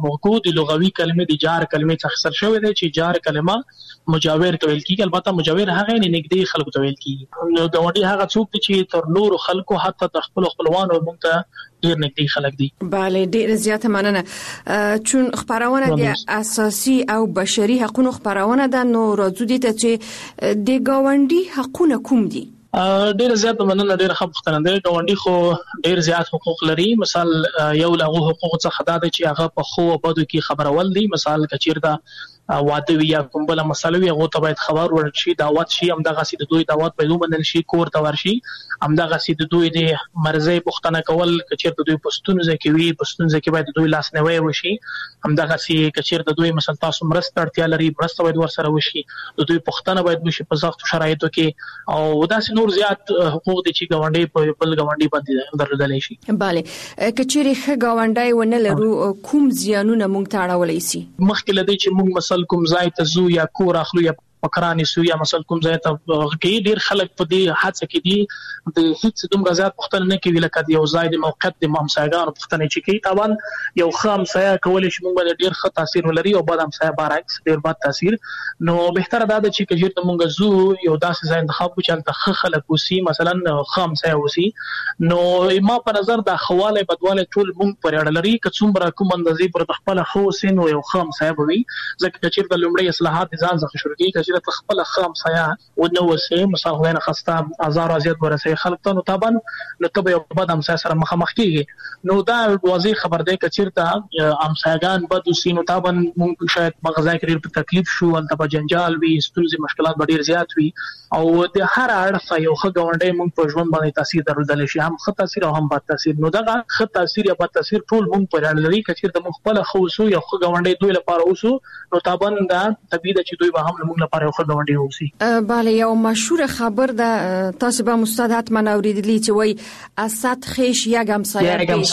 Speaker 17: وکړو د لغوي کلمې د جار کلمې څخه اخیستل شوی دی چې جار کلمه مجاور ته ویل کیږي. البته مجاور هغه نه نږدې خلکو ته ویل کیږي. نو ګاونډي هغه څوک چې تر نورو خلکو حتی د خپل خپلوانو مونږ ته ډیر نږدې خلک دي.
Speaker 12: bale ډیر زیاته مننه. چون خبرونه د اساسي او بشري حقوقو خبرونه ده، نو راځو دي ته چې د ګاونډي حقوقونه کوم دي؟
Speaker 17: ډیر زیات مننه. ډیر ښه پوښتنه ده. ګاونډي خو ډیر زیات حقوق لري. مثال یو له حقوقو څخه دا ده چې هغه په خو او بدو کې خبرول دي. مثال کچیرته واده وی یا کوم بل مسله وي هغه ته باید خبر ورشي، دعوت شي، همدغه سي د دوی دعوت په ومنل شي، کور ته ورشي، همدغه سي د دوی د مرزي پښتنه کول کچیرته دوی پښتون ځکه وي پښتون ځکه باید دوی لاس نه وي وشي، همدغه سي کچیرته دوی مثلا تاسو مرسته اړتیا لري مرسته باید ورسره وشي، د دوی پښتنه باید وشي په ځخت شرایطو کې. او داسې نور زیات حقوق دي چې ګاونډي په بل ګاونډي باندې درلودل شي.
Speaker 12: bale کچيري ښه ګاونډي ونه لرو کوم زیانونه مونږ ته اړولای شي؟
Speaker 17: مخکې لدی چې مونږ مثلا کوم ځای ته زو یا کور اخلو یا پکرانی سو یا مثلا کوم ځای ته کې ډیر خلک په دې حادثه کې دي د هیڅ دومره زیات پښتنه نه کوي لکه یو ځای د موقعیت د همسایګانو پښتنه چې کوي. طبعا یو خام سایه کول شي مونږ باندې ډیر ښه تاثیر ولري او بعد هم سایه برعکس ډیر بد تاثیر. نو بهتره دا ده چې کجیرته مونږ زو یو داسې ځای انتخاب وکړو چې ښه خلک وسی مثلا خام سایه وسی. نو ما په نظر د خواله بدواله ټول مونږ پر اړه لري که څومره کوم اندازې پر خپل خو سین او یو خام سایه وي ځکه چې د لومړی اصلاحات ځان ځخه شروع کیږي چې خپل خام سایه و نو وسه مثلا غوښنه خسته هزار ازیات ورسې خلک ته نو طبعا نو تبه یو بد هم سره مخامخ کیږي. نو دا واضح خبر ده کچیرته امسایگان بد وسینو طبعا مونږ شاید مغزا کې په تکلیف شو ان تبه جنجال وي ستونزې مشکلات ډیر زیات وي او د هر اړخ یو ښه ګاونډي مونږ په ژوند باندې تاثیر درلودل شي هم ښه تاثیر او هم بد تاثیر. نو دا ښه تاثیر یا بد تاثیر ټول مونږ پر اړه لري کچیرته مونږ خپل خو سو یو ښه ګاونډي دوی لپاره اوسو نو طبعا دا طبيعي ده چې دوی به هم مونږ لپاره یو ښه ګاونډي اوسي.
Speaker 12: bale یو مشهور خبر ده تاسو به مستعد حتما اوریدلی چې وای اسد خیش یګم سایه پیش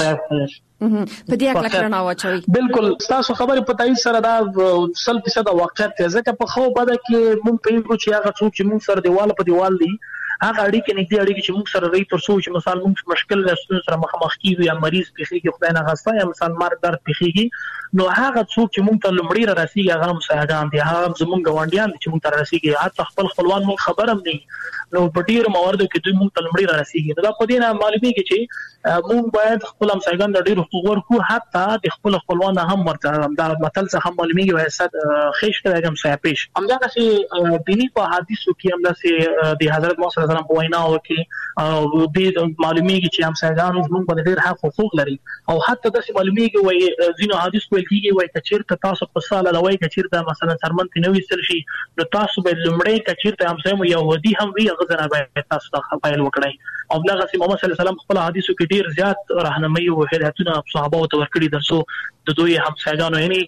Speaker 12: په دې اړه کړنه واچوي.
Speaker 17: بالکل تاسو خبره په تایید سره دا سل فیصد واقعیت دی ځکه په خو بده کې مونږ په یو چې هغه څوک چې مونږ سره دیواله په دیوال دی هغه اړیکې نږدې اړیکې چې موږ سره لري تر څو چې مثلا موږ مشکل رسول سره مخامخ کیږو یا مریض پیخيږي خدای نه غوښته یا مثلا مرګ درد پیخيږي نو هغه څوک چې موږ ته لمړی را رسیږي هغه مساعدان دي هغه زموږ غونډیان چې موږ ته رسیږي حتی خپل خپلوان موږ خبرم نه نو په ډیر مواردو کې دوی موږ ته لمړی را رسیږي. نو دا په دې نه معلومیږي چې موږ باید خپل مساعدان د ډیر حقوق ورکو حتی د خپل خپلوان هم ورته دا متل څخه معلومیږي وای صد خیش کړه هم سایه پیش همدا چې دینی په حدیثو کې همدا چې د حضرت محمد صلی الله علیه وسلم په وینا وکي او د معلومیږي چې هم سایدان موږ باندې ډیر حقوق لري او حتی د معلومیږي وای ځینو حدیث ویل کیږي وای کچیر ته تاسو په ساله لوي کچیر ته مثلا سرمن تنوي سل شي نو تاسو به لمړی کچیر ته هم سم يهودي هم وي غزنه به تاسو ته خپل وکړي او دغه سي محمد صلی الله علیه وسلم خپل حدیثو کې ډیر زیات راهنمایي او هدایتونه صحابه او ورکړي درسو د دوی همسایګانو یعنی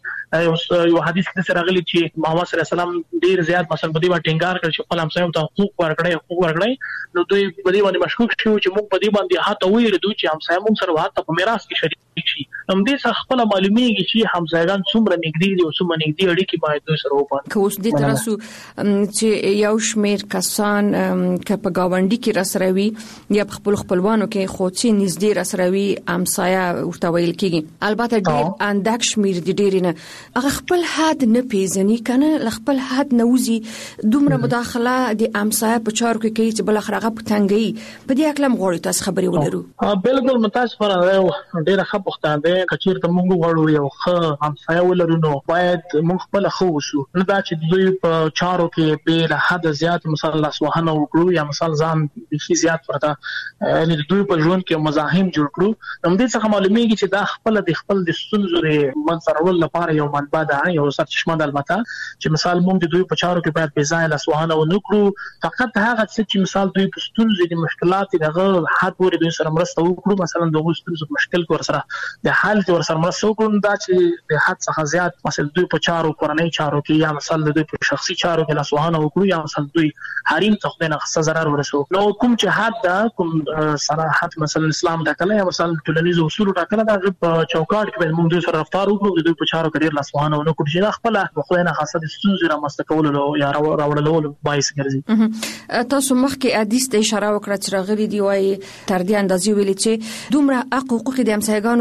Speaker 17: یو حدیث کې سره غلي چې محمد صلی الله علیه وسلم ډیر زیات مثلا په دې باندې ټینګار کړ چې خپل همسایو ته حقوق ورکړي حقوق ورکړي نو دوی په دې باندې مشکوک شو چې موږ په دې باندې هاته ویل دوی چې همسایو موږ سره واه په میراث کې شریک شي هم دې څخه خپل معلومیږي چې همسایګان څومره نږدې دي او څومره نږدې اړیکې باید دوی سره وپاره.
Speaker 12: که اوس دې ترسو چې یو شمیر کسان که په گاونډي کې راسروي یا په خپل خپلوانو کې خو چې نږدې راسروي همسایه ورته ویل کېږي البته ډیر اندک شمیر دي ډیر نه هغه خپل حد نه پیژني کنه خپل حد نه وزي دومره مداخله د همسایه په چارو کې کوي چې بل اخر هغه پټنګي په دې اکلم غوړي تاسو خبري ولرو.
Speaker 17: بالکل متاسفانه ډیر ښه پښتانه کچیر ته موږ غواړو یو ښه همسایه ولرو نو باید موږ خپل خو وشو نه دا چې دوی په چارو کې به له حد زیات مثلا لاسوهنه وکړو یا مثلا ځان بشي زیات ورته یعنی دوی په ژوند کې مزاحم جوړ کړو نو دې څخه معلومیږي چې دا خپل د خپل د ستونزو منځرول لپاره یو منبع ده یو سرچشمه ده البته چې مثال موږ د دوی په چارو کې باید بځای لاسوهنه ونکړو فقط هغه څه چې مثال دوی په ستونزو د مشکلات دغه حد ور دوی سره مرسته وکړو مثلا دغه ستونزو مشکل ور سره د حل ور سره مرسته وکړو دا چې د حد څخه زیات مثلا دوی په چارو کورنۍ چارو کې یا مثلا دوی په شخصي چارو کې لاسوهنه وکړو یا مثلا دوی حریم ته خدای نه خصه zarar ورسو نو کوم چې حد دا کوم صراحت مثلا اسلام ټاکل یا مثلا ټولنیز اصول ټاکل دا په چوکاټ کې موږ دوی سره رفتار وکړو دوی په چارو کې لاسوهنه ونه کړو چې خپل خدای نه خاصه د ستونزې را مستقولو یا راوړلو باعث ګرځي.
Speaker 12: تاسو مخکې حدیث ته اشاره وکړه چې راغلي دی وای تر دې اندازې ویلي چې دومره حقوق د همسایګانو زیات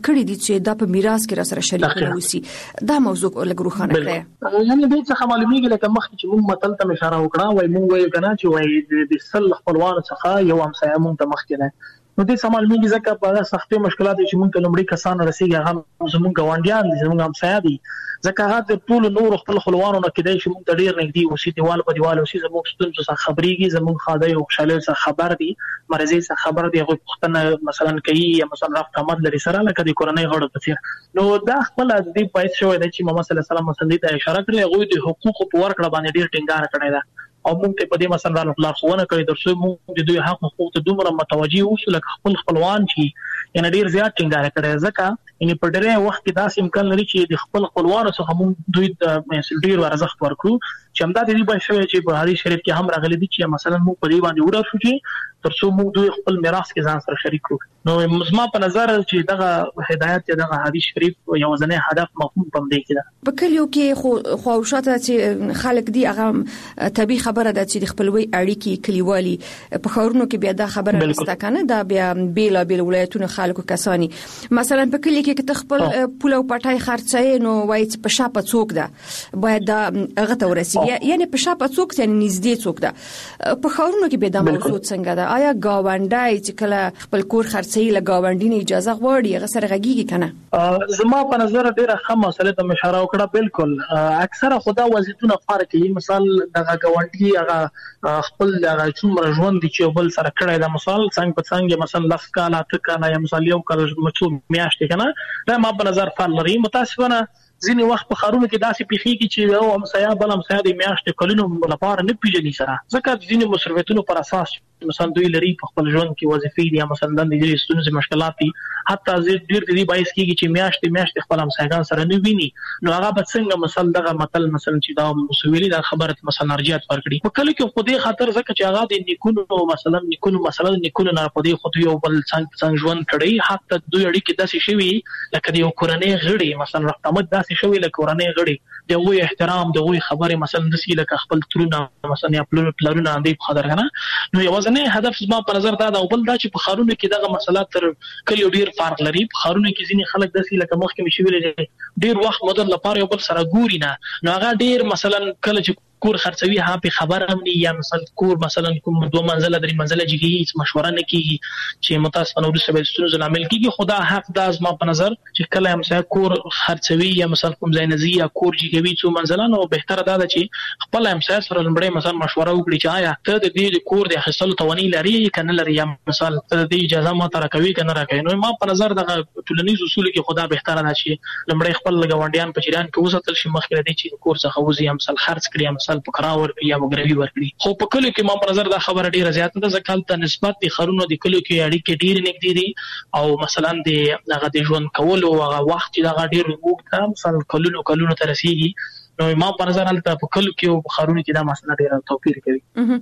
Speaker 12: کړی دي چې دا په میراث کې را سره شریک اوسي دا موضوع لږ روښانه کړئ.
Speaker 17: یعنی دې څخه معلومیږي لکه مخکې چې موږ متل ته اشاره وکړه وای موږ وایو کنه چې وای د سل خپلوانو څخه یو همسایه موږ ته مخکې نه نو دې سمال میږي ځکه په سختي مشکلات چې موږ ته لمړي کسان رسیږي هغه زموږ ګاونډیان دي زموږ همسایه دي ځکه هغه د ټول نور خپل خپلوانو نه کېدای شي موږ ته ډیر نږدې اوسي دیوال په دیوال اوسي زموږ ستونزو څخه خبريږي زموږ خاده او خوشاله څخه خبر دي مرزي څخه خبر دي هغه پښتنه مثلا کوي یا مثلا رافت احمد لري سره لکه د کورنۍ غړو په څیر نو دا خپل د دې پایښت شوی دی چې محمد صلی الله علیه وسلم مسندې ته اشاره کړې هغه د حقوقو په ورکړه باندې ډیر ټینګار کړی دی او موږ ته په دې مثلا لارښوونه کوي درڅو موږ د دوی حق حقوق ته دومره متوجي اوسو لکه خپل خپلوان چې یعنی ډیر زیات ټینګار کړی ځکه یعنی په ډېر وخت کې داسې امکان لري چې د خپل خپلوانو څخه موږ دوی د ډیر ارزښت ورکړو چې همدا د دې په شوی چې په حدیث شریف کې هم راغلي دي چې مثلا موږ په دې باندې ورسو چې ترڅو موږ دوی خپل میراث کې ځان سره شریک کړو نو زما په نظر چې دغه هدایت دغه حدیث شریف یو ځنې هدف مفهوم پم دی کېده
Speaker 12: په کلیو کې خو خواوشاته چې خلک دی هغه طبي خبره ده چې د خپلوي اړیکې کلیوالي په خورونو کې بیا دا خبره نشته کنه دا بیا بیل بیل ولایتونو خلکو کسانی مثلا په کلی کې چې خپل پوله او پټای خرڅای نو وایي چې په شاپه څوک ده باید دا هغه ته ورسیږي یعنی په شاپه څوک یعنی نږدې څوک ده په خورونو کې بیا دا موضوع څنګه ده آیا گاونډای چې کله خپل کور خرڅي له گاونډي اجازه غواړي هغه سره غږیږي کنه
Speaker 17: زما په نظر ډیره ښه مسله ته اشاره وکړه بالکل اکثره خدا وظیفونه فرق کوي مثال دغه گاونډي هغه خپل هغه څومره ژوند چې بل سره کړی دا مثال څنګه په څنګه مثلا لاس کاله ته کاله یا مثال یو کال مچو میاشتې کنه دا ما په نظر فرق لري متاسفانه ځینې وخت په خارونو کې داسې پیخي چې یو همسایه بل همسایه د میاشتې کلونو لپاره نه پیژني سره ځکه ځینې مصرفیتونو پر اساس مثلا دوی لري په خپل ژوند کې وظیفې دي مثلا د دې ستونزې مشکلات دي حتی ډیر دې بایس کېږي چې میاشتې میاشتې خپل همسایه‌ګان سره نه ویني نو هغه به څنګه مثلا دغه متل مثلا چې دا مسویلي دا خبره مثلا ارجحیت ورکړي په کله کې خو دې خاطر ځکه چې هغه د نیکونو مثلا نیکونو مثلا نیکونو نه په دې خو یو بل څنګه څنګه ژوند کړي حتی دوی اړیکې داسې شوي لکه د یو کورنۍ غړي مثلا رقمت داسې شوي لکه کورنۍ غړي دغه احترام دغه خبره مثلا د سې لکه خپل ترونه مثلا یا پلرونه اندې په خاطر کنه نو یو ځنه هدف زما په نظر دا د بل دا چې په خارونو کې دغه مسله تر کلیو ډیر فرق لري په خارونو کې ځینې خلک داسې لکه مخکې مشي ویل ډیر وخت مدد لپاره یو بل سره ګوري نه نو هغه ډیر مثلا کله چې کور خرڅوي ها په خبره هم یا مثلا کور مثلا کوم دوه منزله درې منزله جګي مشوره نه کیږي چې متاسفانه ورسره به ستونزې عمل کیږي خدا حق د ازما په نظر چې کله هم سره کور خرڅوي یا مثلا کوم ځای نزي یا کور جګوي څو منزله نو بهتره ده چې خپل هم سره سره لمړی مثلا مشوره وکړي چې آیا ته د دې کور د اخیستلو توانې لري کنه لري یا مثلا ته د اجازه ما تر کوي کنه راکوي نو ما په نظر د ټولنیز اصول کې خدا بهتره ده چې لمړی خپل غونډیان په جریان کې وساتل شي مخکې د چې کور څخه وزي هم مثلا خرڅ کړي مثلا په قراور یا مګروي ورکړي خو په کلو کې ما په نظر دا خبره ډیره زیاته ده ځکه ته نسبت د خرونو د کلو کې اړیکې ډیر نږدې دي او مثلا د هغه د ژوند کولو هغه وخت چې دا ډیر وګړه مثلا کلونو کلونو تر رسیدي نو ما په نظر حالت په کلو کې او خرونو کې دا مسله ډیره توپیر کوي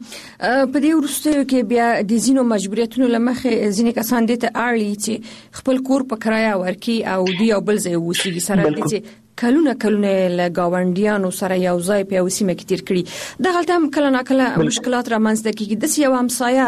Speaker 12: په دې ورستیو کې بیا د زینو مجبوریتونو لمخه ځینې کسان دي ته اړي چې خپل کور په کرایه ورکي او دی او بل ځای وسیږي سره دي کلونه کلونه له گاونډیانو سره یو ځای په وسیمه کې تیر کړي د غلطه هم کله ناکله مشکلات را منځته کیږي د سیو همسایه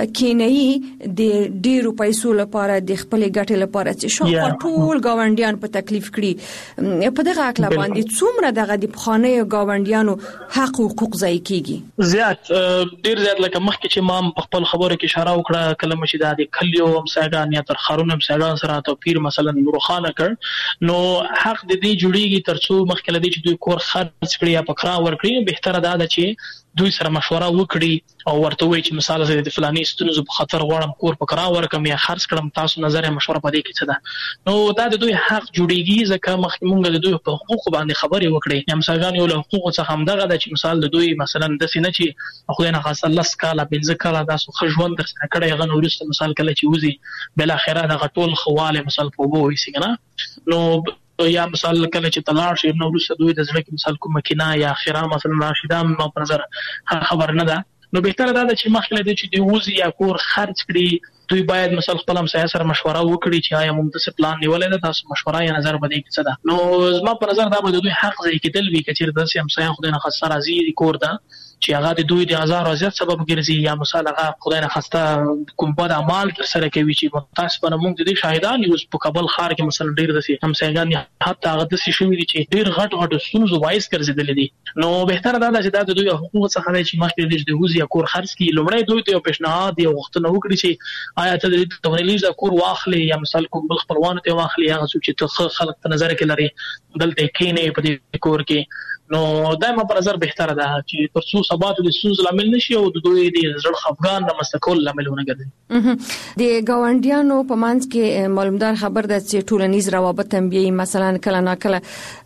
Speaker 12: کینې د ډیرو پیسو لپاره د خپل ګټې لپاره چې شو ټول گاونډیان په تکلیف کړي په دغه اکلا باندې څومره دغه د خانه گاونډیانو حق او حقوق ځای کیږي
Speaker 17: زیات ډیر زیات لکه مخکې چې ما په خپل خبره کې اشاره وکړه کله چې د کلیو همسایه‌ګان یا تر خارونو همسایه‌ګان سره توپیر مثلا روخانه کړ نو حق د دې جوړیږي ترڅو مخکې لدی چې دوی کور خرڅ کړي یا پکرا ورکړي بهتره ده چې دوی سره مشوره وکړي او ورته وایي چې مثال زه د فلاني ستونزو په خاطر غواړم کور پکرا ورکم یا خرڅ کړم تاسو نظر مشوره پدې کې څه ده نو دا د دوی حق جوړیږي ځکه مخکې مونږ د دوی په حقوق باندې خبرې وکړي هم څنګه یو له حقوق څخه هم دغه د چې مثال د دوی مثلا د سینې چې خو نه خاصه الله سکاله بنځ کاله تاسو خو ژوند د سره کړه غن ورسته مثال کله چې وزي بل اخره د غټول خواله مثال په وو وي څنګه نو یا مثال کله چې تلاړ شي نو ورسره دوی د ځل کې مثال کومه کینا یا اخره مثلا راشدام نو په نظر خبر نه ده نو بهتره ده چې مخکې د چې دی وزي یا کور خرڅ کړي دوی باید مثلا خپل هم سره مشوره وکړي چې آیا موږ د پلان نیولای ده تاسو مشوره یا نظر بده کې څه ده نو زما په نظر دا به دوی حق ځای کې دل وی چې د سیم سایه خدای نه خاصه راځي کور ده چې هغه د دوی د هزار ازیات سبب ګرځي یا مثلا هغه خدای نه خواسته کوم بد اعمال تر سره کوي چې متاسفانه موږ د دې شاهدان یو په کابل ښار کې مثلا ډیر دسي هم سیګان حتی هغه د شي وی چې ډیر غټ غټ ستونزو وایس ګرځیدل دي نو بهتره ده چې د دوی حقوق څخه چې مخکې د هوزي کور خرڅ کی لومړی دوی ته پیشنهاد یو وختونه وکړي چې آیا ته د تونلیز کور واخلي یا مثلا کوم بل خپلوان ته واخلي هغه چې ته خلک په نظر کې لري دلته کېنه په دې کور کې نو دایمه په نظر بهتره ده چې تر څو ثبات د سوز لامل نشي او د دوی د زړه خفقان د مستقل لاملونه ګرځي
Speaker 12: د گاونډیانو په منځ کې معلومدار خبر ده چې ټولنیز روابط هم بي مثلا کله نا کله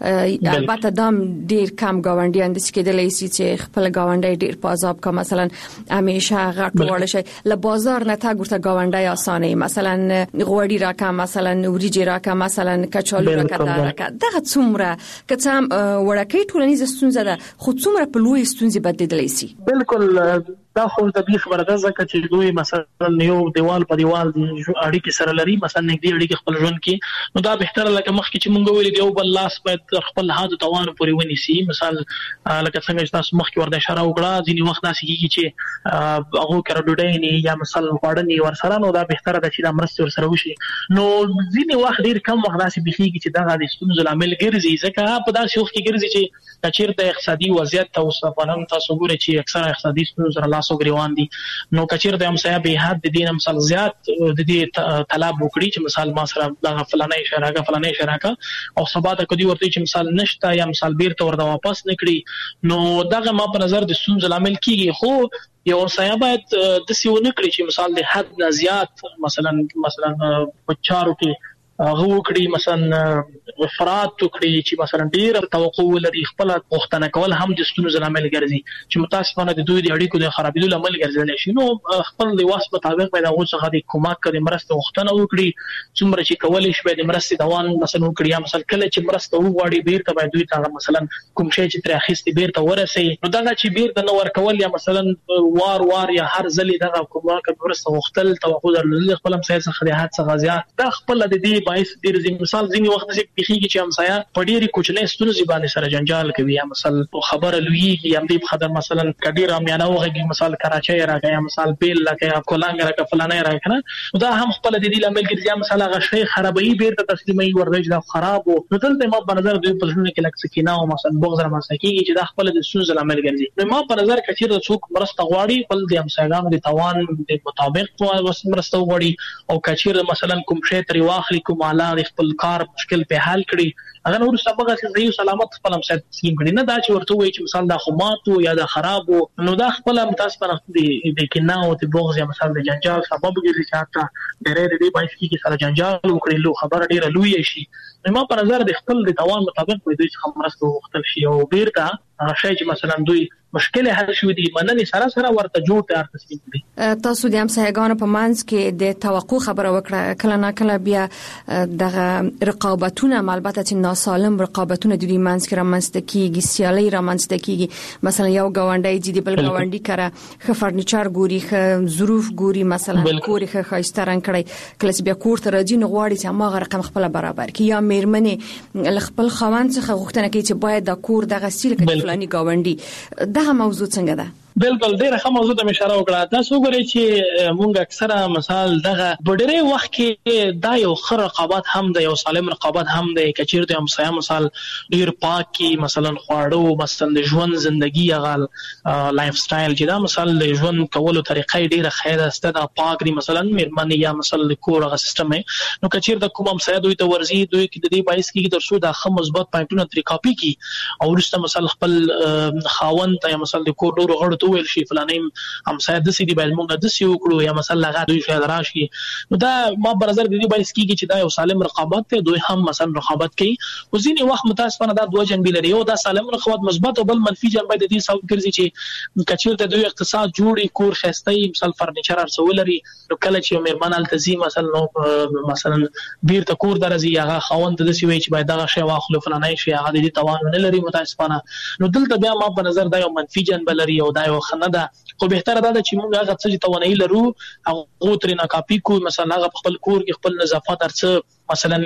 Speaker 12: البته دام ډیر کم گاونډیان د کېدلې سي چې خپل گاونډي ډیر په عذاب کا مثلا همیشه غټ وړل شي ل بازار نه تا ګورته گاونډي اسانه مثلا غوړي راکا مثلا وريجي راکا مثلا کچالو راکا دغه څومره کڅم وړکې ټولنیز ستونزه ده خو څومره په لوی ستونزې بدلیدلی سي
Speaker 17: بالکل دا خو د دې خبره ده چې دوی مثلا یو دیوال په دیوال اړیکې سره لري مثلا نږدې اړیکې خپل ژوند کې نو دا بهتره لکه مخکې چې مونږ ویل دی او بل لاس باید خپل حد توان پورې ونیسي مثال لکه څنګه چې تاسو مخکې ورته اشاره وکړه ځینې وخت داسې کیږي چې هغه کړه ډوډۍ نه یا مثلا خوړنی ورسره نو دا بهتره ده چې دا مرسته ورسره وشي نو ځینې وخت ډیر کم وخت داسې بخیږي چې دا د ستونزو لامل ګرځي ځکه په داسې وخت کې ګرځي چې کچیرته اقتصادي وضعیت تاسو په تاسو ګورئ چې اکثره اقتصادي ستونزې لاسو ګریوان دي نو کچیرته هم صاحب به حد دین مثال زیات د دې طلب وکړي چې مثال ما سره د فلانه شراکه فلانه شراکه او سبا ته کدي ورته چې مثال نشته یا مثال بیرته ورته واپس نکړي نو دغه ما په نظر د ستونزې لامل کیږي خو یو صاحب باید د سیونه کړی چې مثال د حد نه زیات مثلا مثلا په چارو کې هغه وکړي مثلا افراط وکړي چې مثلا ډیر توقع ولري خپل غوښتنه کول هم د ستونزو لامل ګرځي چې متاسفانه د دوی د اړیکو د خرابېدو لامل ګرځي شي نو خپل د واس مطابق باید هغه څخه د کومک کړي مرسته غوښتنه وکړي څومره چې کولای شي د مرستې دوام مثلا وکړي یا مثلا کله چې مرسته وغواړي بیرته باید دوی ته مثلا کوم شی چې تر اخیستي بیرته ورسي نو دا چې بیرته نو ورکول یا مثلا وار وار یا هر ځلې دغه کومک مرسته غوښتل توقع درلودل خپل هم سایه څخه د حد څخه زیات دا خپل د دې باعث ډیر ځین مثال ځینې وخت چې بخیږي چې همسایه په ډېری کوچنۍ ستونزې باندې سره جنجال کوي یا مثال خبره لویږي یا دې خبره مثلا کډیر امیانه وغږي مثال کراچۍ راغی یا مثال بیل لکه یا کولانګ راکه فلانه راکه نه دا هم خپل د دې لامل ګرځي مثلا غشي خرابوي بیرته تسلیمي ورځ دا خراب نو دلته ما په نظر دوی په ژوند کې لکه سکینه او مثلا بغض را مسکیږي چې دا خپل د ستونزې لامل ګرځي نو ما په نظر کې چې څوک مرسته غواړي بل د همسایګانو د توان د مطابق مرسته غواړي او کچیر مثلا کوم شی تر واخلي کوم اعلی خپل کار مشکل په حل کړي اگر نور سبق چې زیو سلامت خپل هم سیم کړي نه دا چې ورته وایي چې مثال دا خماتو یا دا خراب نو دا خپل هم تاسو په د کینه او د بغض یا مثال د جنجال سبب ګرځي چې حتی ډېر دې باعث کیږي سره جنجال وکړي لو خبر ډېر لوی شي نو ما په نظر د خپل د توان مطابق دوی څخه مرسته وغوښتل شي او بیرته هغه شی چې مثلا دوی مشکل حل شو دي مننه سره سره ورته جوړ تیار تسلیم کړي
Speaker 12: تاسو د همسایګانو په منځ کې د توقع خبره وکړه کله نه کله بیا دغه رقابتونه البته چې ناسالم رقابتونه د دوی منځ کې رامنځته کیږي سیالي رامنځته کیږي مثلا یو گاونډي چې د بل گاونډي کړه خ فرنیچر ګوري خ ظروف ګوري مثلا کوري خ خاصه رنگ کړي کله چې بیا کور ته راځي نو غواړي چې ما رقم خپل برابر کی یا میرمنې خپل خوان څخه غوښتنه کوي چې باید د کور دغه سیل کې فلاني گاونډي دا موضوع څنګه ده
Speaker 17: بالکل ډیره ښه موضوع ته اشاره وکړه تاسو وګورئ چې مونږ اکثره مثال دغه ډېری وخت کې دا یو خر رقابت هم د یو سالم رقابت هم د کچیر د همسایه مثال ډیر پاکي مثلا خواړو مثلا د ژوند ژوندۍ غال لایف سټایل چې دا مثال د ژوند کولو طریقې ډیره خیره است دا پاک دي مثلا مېرمنې یا مثلا د کور غو سیستم نو کچیر د کوم همسایه دوی ته ورزي دوی کې د دې باعث کېږي تر څو دا خه مثبت پوینټونه تری کاپي کی او ورسته مثلا خپل خاوند ته مثلا د کور ډورو غړو ویل شي فلانیم همسایه د سې دی باید موږ د سې وکړو یا مثلا لغه دوی شاید راشي نو دا ما برزر د دې باعث کیږي چې دا یو سالم رقابت ته دوی هم مثلا رقابت کوي او ځینې وخت متاسفانه دا دوه جنبې لري یو دا سالم رقابت مثبت او بل منفي جنبه د دې سبب ګرځي چې کچیر ته دوی اقتصاد جوړي کور خسته مثلا فرنیچر ارسول لري نو کله چې مېرمن التزام مثلا نو مثلا بیرته کور درځي هغه خاوند د سې وی چې باید دا شی واخلو فلانه شي هغه د توان نه لري متاسفانه نو دلته بیا ما په نظر دا یو منفي جنبه لري او دا خنه ده خو بهتره ده چې موږ هغه څه چې توانایي لرو هغه ترې نه کاپي کوو مثلا هغه خپل کور کې خپل نظافت ارڅ مثلا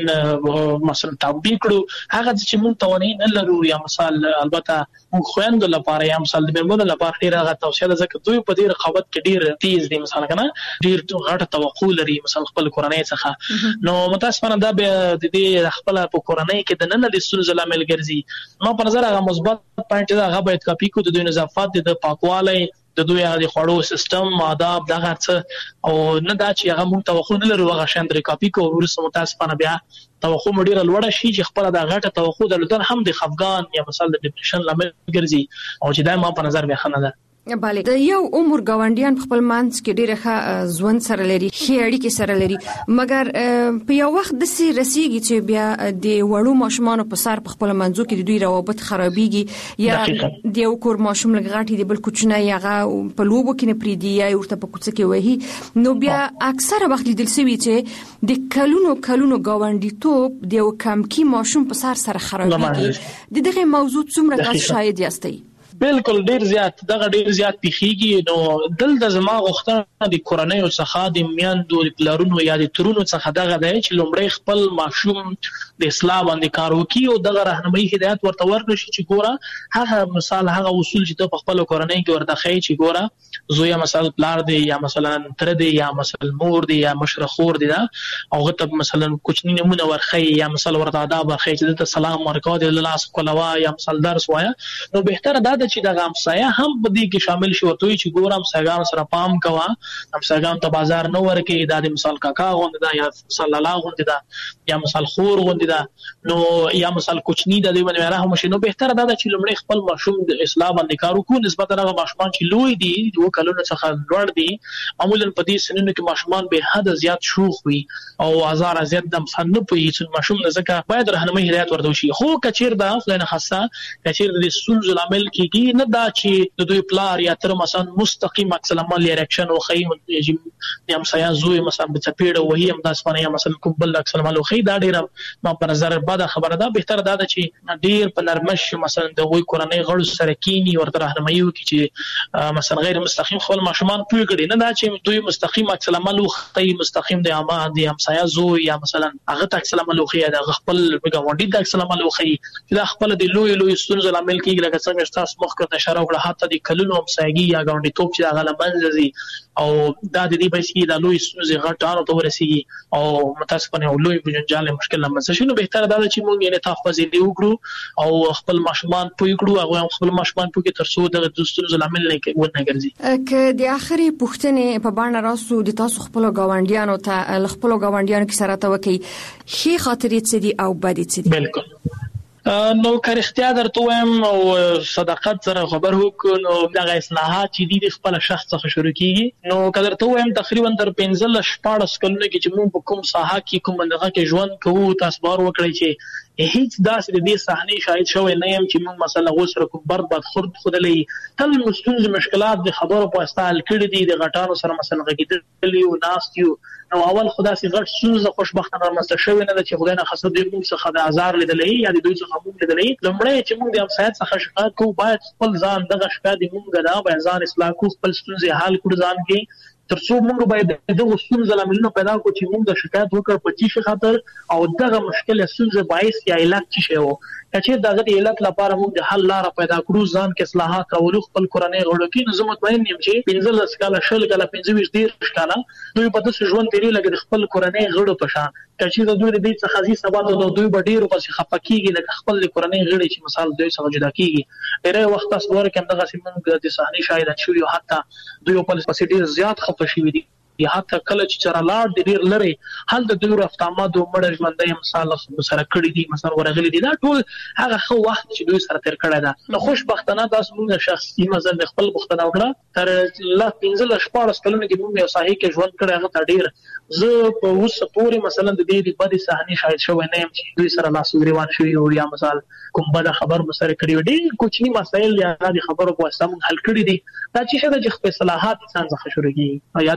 Speaker 17: مثلا تطبیق کړو هغه چې موږ توانې نه لرو یا مثال البته موږ خويند لپاره یا مثال د میرمنو لپاره ډیر هغه توصیه ده ځکه دوی په ډیر رقابت کې ډیر تیز دي مثلا کنه ډیر غټه توقع لري مثلا خپل کورنۍ څخه نو متاسفانه دا د دې خپل په کورنۍ کې د نن د ستونزو لامل ګرځي نو په نظر هغه مثبت پوینټ دا هغه باید کاپی کو د دوی نظافت د پاکوالي د دوی هغه خوړو سیستم آداب دغه څه او نه دا چې هغه موږ توقع نه لرو هغه شان درې کاپی کو ورسره متاسفانه بیا توقع مډیر لوړه شي چې خپل د غټه توقع درلودل هم د خفګان یا مثال د ډیپریشن لامل ګرځي او چې دا ما په نظر مې خنه ده
Speaker 12: بله د یو عمر گاونډیان خپل مانس کې ډیره ښه ژوند سره لري ښه اړیکې سره لري مګر په یو وخت د سي رسیږي چې بیا د وړو ماشومان په سر په خپل منځو کې د دوی روابط خرابيږي یا د یو کور ماشوم لګاټي د بل کوچنی هغه په لوبو کې نه پریدي یا ورته په کوڅه کې وهي نو بیا اکثره وخت لیدل شوی چې د کلونو کلونو گاونډیتوب د یو کم کی ماشوم په سر سره خرابيږي د دغه موضوع څومره تاسو شاهد یاستئ
Speaker 17: بالکل ډیر زیات دغه ډیر زیات پیخیږي نو دل د زما غوښتنه د کورنۍ او څخه د میاندو د پلارونو یا د ترونو څخه دغه دی چې لومړی خپل ماشوم د اسلام باندې کار وکړي او دغه راهنمایي هدایت ورته ورکړي چې ګوره هغه مثال هغه اصول چې ته په خپل کورنۍ کې ورته ښیي چې ګوره زوی مثلا پلار دی یا مثلا تر دی یا مثلا مور دی یا مشره خور دی دا او ته مثلا کوچنی نمونه ورخی یا مثلا ورته آداب ورخی چې ته سلام ورکوه د لاس کولوا یا مثلا درس وایا نو بهتره ده چې د غمسایه هم په دې کې شامل شي ورته چې ګورم ساګام سره پام کوا هم ساګام ته بازار نه ورکې د مثال کاکا غوند دا یا صلی الله غوند دا یا مثال خور غوند دا نو یا مثال کوچنی د دې باندې راه مشي نو بهتره ده چې لمړی خپل ماشوم د اسلام باندې کار وکړي نسبت هغه ماشومان چې لوی دي دوه کلونو څخه لوړ دي معمولا په دې سنونو کې ماشومان به حد زیات شوخ وي او هزار زیات د مفن نه پي چې ماشوم ځکه باید راهنمایي هدایت ورته شي خو کچیر دا خلنه خاصه کچیر د سنز العمل کې نه دا چې د دوی پلار یا تر مثلا مستقیم عکس العمل ریاکشن او خیم یم سیا زوی مثلا په پیډه وهي هم د اسپانیا مثلا کوم بل عکس العمل خو دا ډیر ما په نظر بعد خبره ده بهتره ده چې ډیر په نرمش مثلا د وی کورنۍ غړو سره کینی ورته راهنمایي وکړي چې مثلا غیر مستقیم خپل ماشومان پوي کړي نه دا چې دوی مستقیم عکس العمل خو مستقیم د اما د هم سیا زوی یا مثلا هغه عکس العمل خو یا د خپل بګاونډي د عکس العمل خو چې دا خپل د لوی لوی ستونزې لامل کیږي لکه څنګه تاسو مخکې اشاره وکړه حتی د کلونو همسایګي یا غونډي توپ چې هغه لمنځي او دا د دې بشي د لوی ستونزې غټانو ته ورسیږي او متاسفانه لوی بجنجال مشکل لمنځه شنو بهتره ده چې موږ یې تحفظ دی وکړو او خپل ماشومان پوي کړو او خپل ماشومان پوي ترڅو د ستونزو لامل نه ونه ګرځي
Speaker 12: که د اخري پوښتنې په باندې راسو د تاسو خپل غونډیانو ته خپل غونډیانو کې سره ته وکي خي خاطرې څه دي او بدې څه دي
Speaker 17: بالکل نو کارختیا درته وایم او صداقت سره خبر وکړو نو دغه اصلاحات چې د خپل شخص څخه شروع کیږي نو کله ته وایم تقریبا تر پنځه شپږ کلونه کې چې موږ په کوم ساحه کې کوم بندغه کې ژوند کوو تاسو بار وکړئ چې هیڅ داسې د دې صحنې شاهد شوی نه يم چې موږ مثلا غوسره کوم برد بد خرد خدلې تل مستونز مشکلات د خبرو په استعمال کړي دي د غټانو سره مثلا غږیدلی او ناستیو نو اول خدا سي غټ سوزه خوشبختانه مسته شوی نه چې خدای نه خاصه دې موږ څخه د آزار لیدلې یا د دوی څخه موږ لیدلې لمړی چې موږ د امسایت څخه شکایت کوو باید خپل ځان دغه شکایت موږ دا باید ځان اصلاح کوو خپل ستونزې حل کړو ځان کې ترڅو موږ باید دغه ستونزې لاملونه پیدا کړو چې موږ د شکایت وکړ په چی خاطر او دغه مشکل ستونزې باعث یا علت شي وو چې دغه علت لپاره موږ د حل لار پیدا کړو ځان کې اصلاحات راولو خپل کورنۍ غړو کې نظم مطمئن یم چې پنځه سکاله شل کاله پنځه ویشت ډیر سکاله دوی په داسې ژوند تیری لګي خپل کورنۍ غړو په شان چې د دوی د دې څخه ځي سبا د دوی بډیرو پسې خپکیږي لکه خپل کورنۍ غړي چې مثال دوی څخه جدا کیږي ډېر وخت تاسو ورکه دغه سیمه د صحنه شاهد شو یو حتی دوی په پسې ډیر زیات خپه شوي دي یا حتی کله چې چرلاړ د ډیر لري حل د دوی رفتامات او مړ ژوندۍ مثال سره کړی دي مثلا ورغلي دي دا ټول هغه خو وخت چې دوی سره تیر کړی دا نو خوشبختانه تاسو موږ شخصي مثلا خپل بوختنه وکړه تر لا پنځه شپږ کلونه کې موږ یو صحیح کې ژوند کړی هغه ډیر زه په اوسه پورې مثلا د دې د بدې صحنې شاهد شوی نه یم چې دوی سره لاس ګریوان شوی او یا مثال کوم بل خبر مسره کړی ډیر کوچنی مسایل یا د خبرو په واسطه موږ حل کړی دي دا چې شته چې په اصلاحات انسان څخه شروع کیږي یا د ولې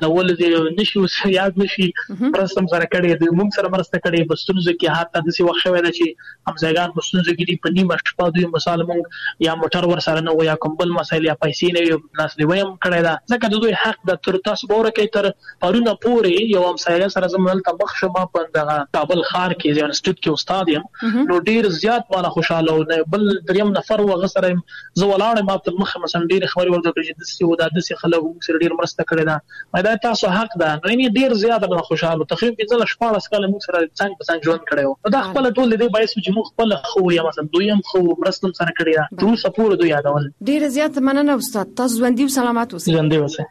Speaker 17: نشو یاد نشي پرستم سره کړي د موږ سره مرسته کړي بستونزه کې حتی د سی وخت شوی د چې همزګان بستونزه کې په نیمه شپه دوی مثال موږ یا موټر ور سره نه یا کومبل مسایل یا پیسې نه یو ناس دی ویم کړي دا ځکه د دوی حق د تر تاسو بوره کې تر پرونه پورې یو همسایه سره زموږ ته مخ شمه په دغه کابل ښار کې ځان انسټیټیوټ کې استاد یم نو ډیر زیات مالا خوشاله و بل دریم نفر وغسره زه ولاړم ما ته مخ مثلا ډیر خبري ورته کړي د سی و د دسي خلک سره ډیر مرسته کړي دا دا تاسو حق ده نو یې ډیر زیات نه خوشاله تقریبا پنځه شپږ کال موږ سره څنګه په څنګه ژوند کړو دا خپل ټول دې بایس چې موږ خپل خو یا مثلا دویم خو مرستم سره کړی دا تر سپور دوی یادول
Speaker 12: ډیر زیات مننه استاد تاسو ژوندۍ او سلامات اوسئ
Speaker 17: ژوندۍ اوسئ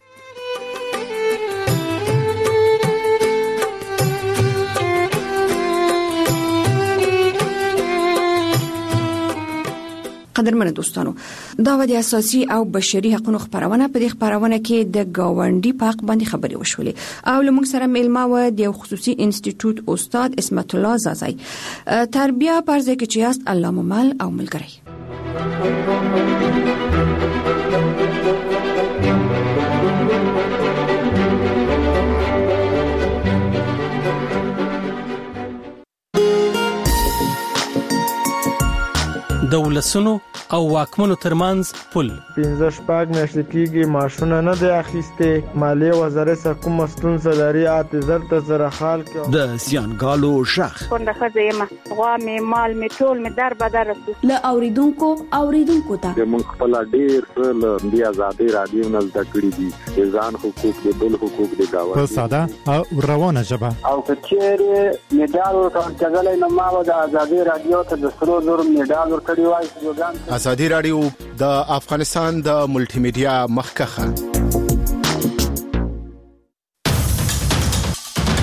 Speaker 12: قدرمن دوستانو دا و د اساسي او بشري حقوقو خبرونه په دې خبرونه کې د گاونډي په حق باندې خبرې وشولې او لمونږ سره میلمه و د خصوصي انسټیټیوټ استاد اسمت الله زازای تربیه پرځه کې چې است الله ممل او ملګری
Speaker 18: دولسونو او واکمنو ترمنځ پل
Speaker 19: پنځه شپږ میاشتې کېږي معاشونه نه دی اخیستې مالیې وزارت سره کومه ستونزه لري اته زر ته زره خال کې
Speaker 18: د زیانګالو شخ
Speaker 20: څنګه ښځه یم غوا مې مال مې ټول مې در بدر رسو
Speaker 11: له اوریدونکو اوریدونکو ته
Speaker 21: موږ خپل ډیر څه د آزادۍ رادیو نه زده کړی دي ځان حقوق د بل حقوق د گاوند
Speaker 22: په ساده او روانه ژبه
Speaker 23: او کچېره میډال ورکړل کېدل نو ما د آزادۍ رادیو ته د سرو زر میډال ورکړی وای
Speaker 24: ازادي رادیو د افغانستان د ملټي میډیا مخکخه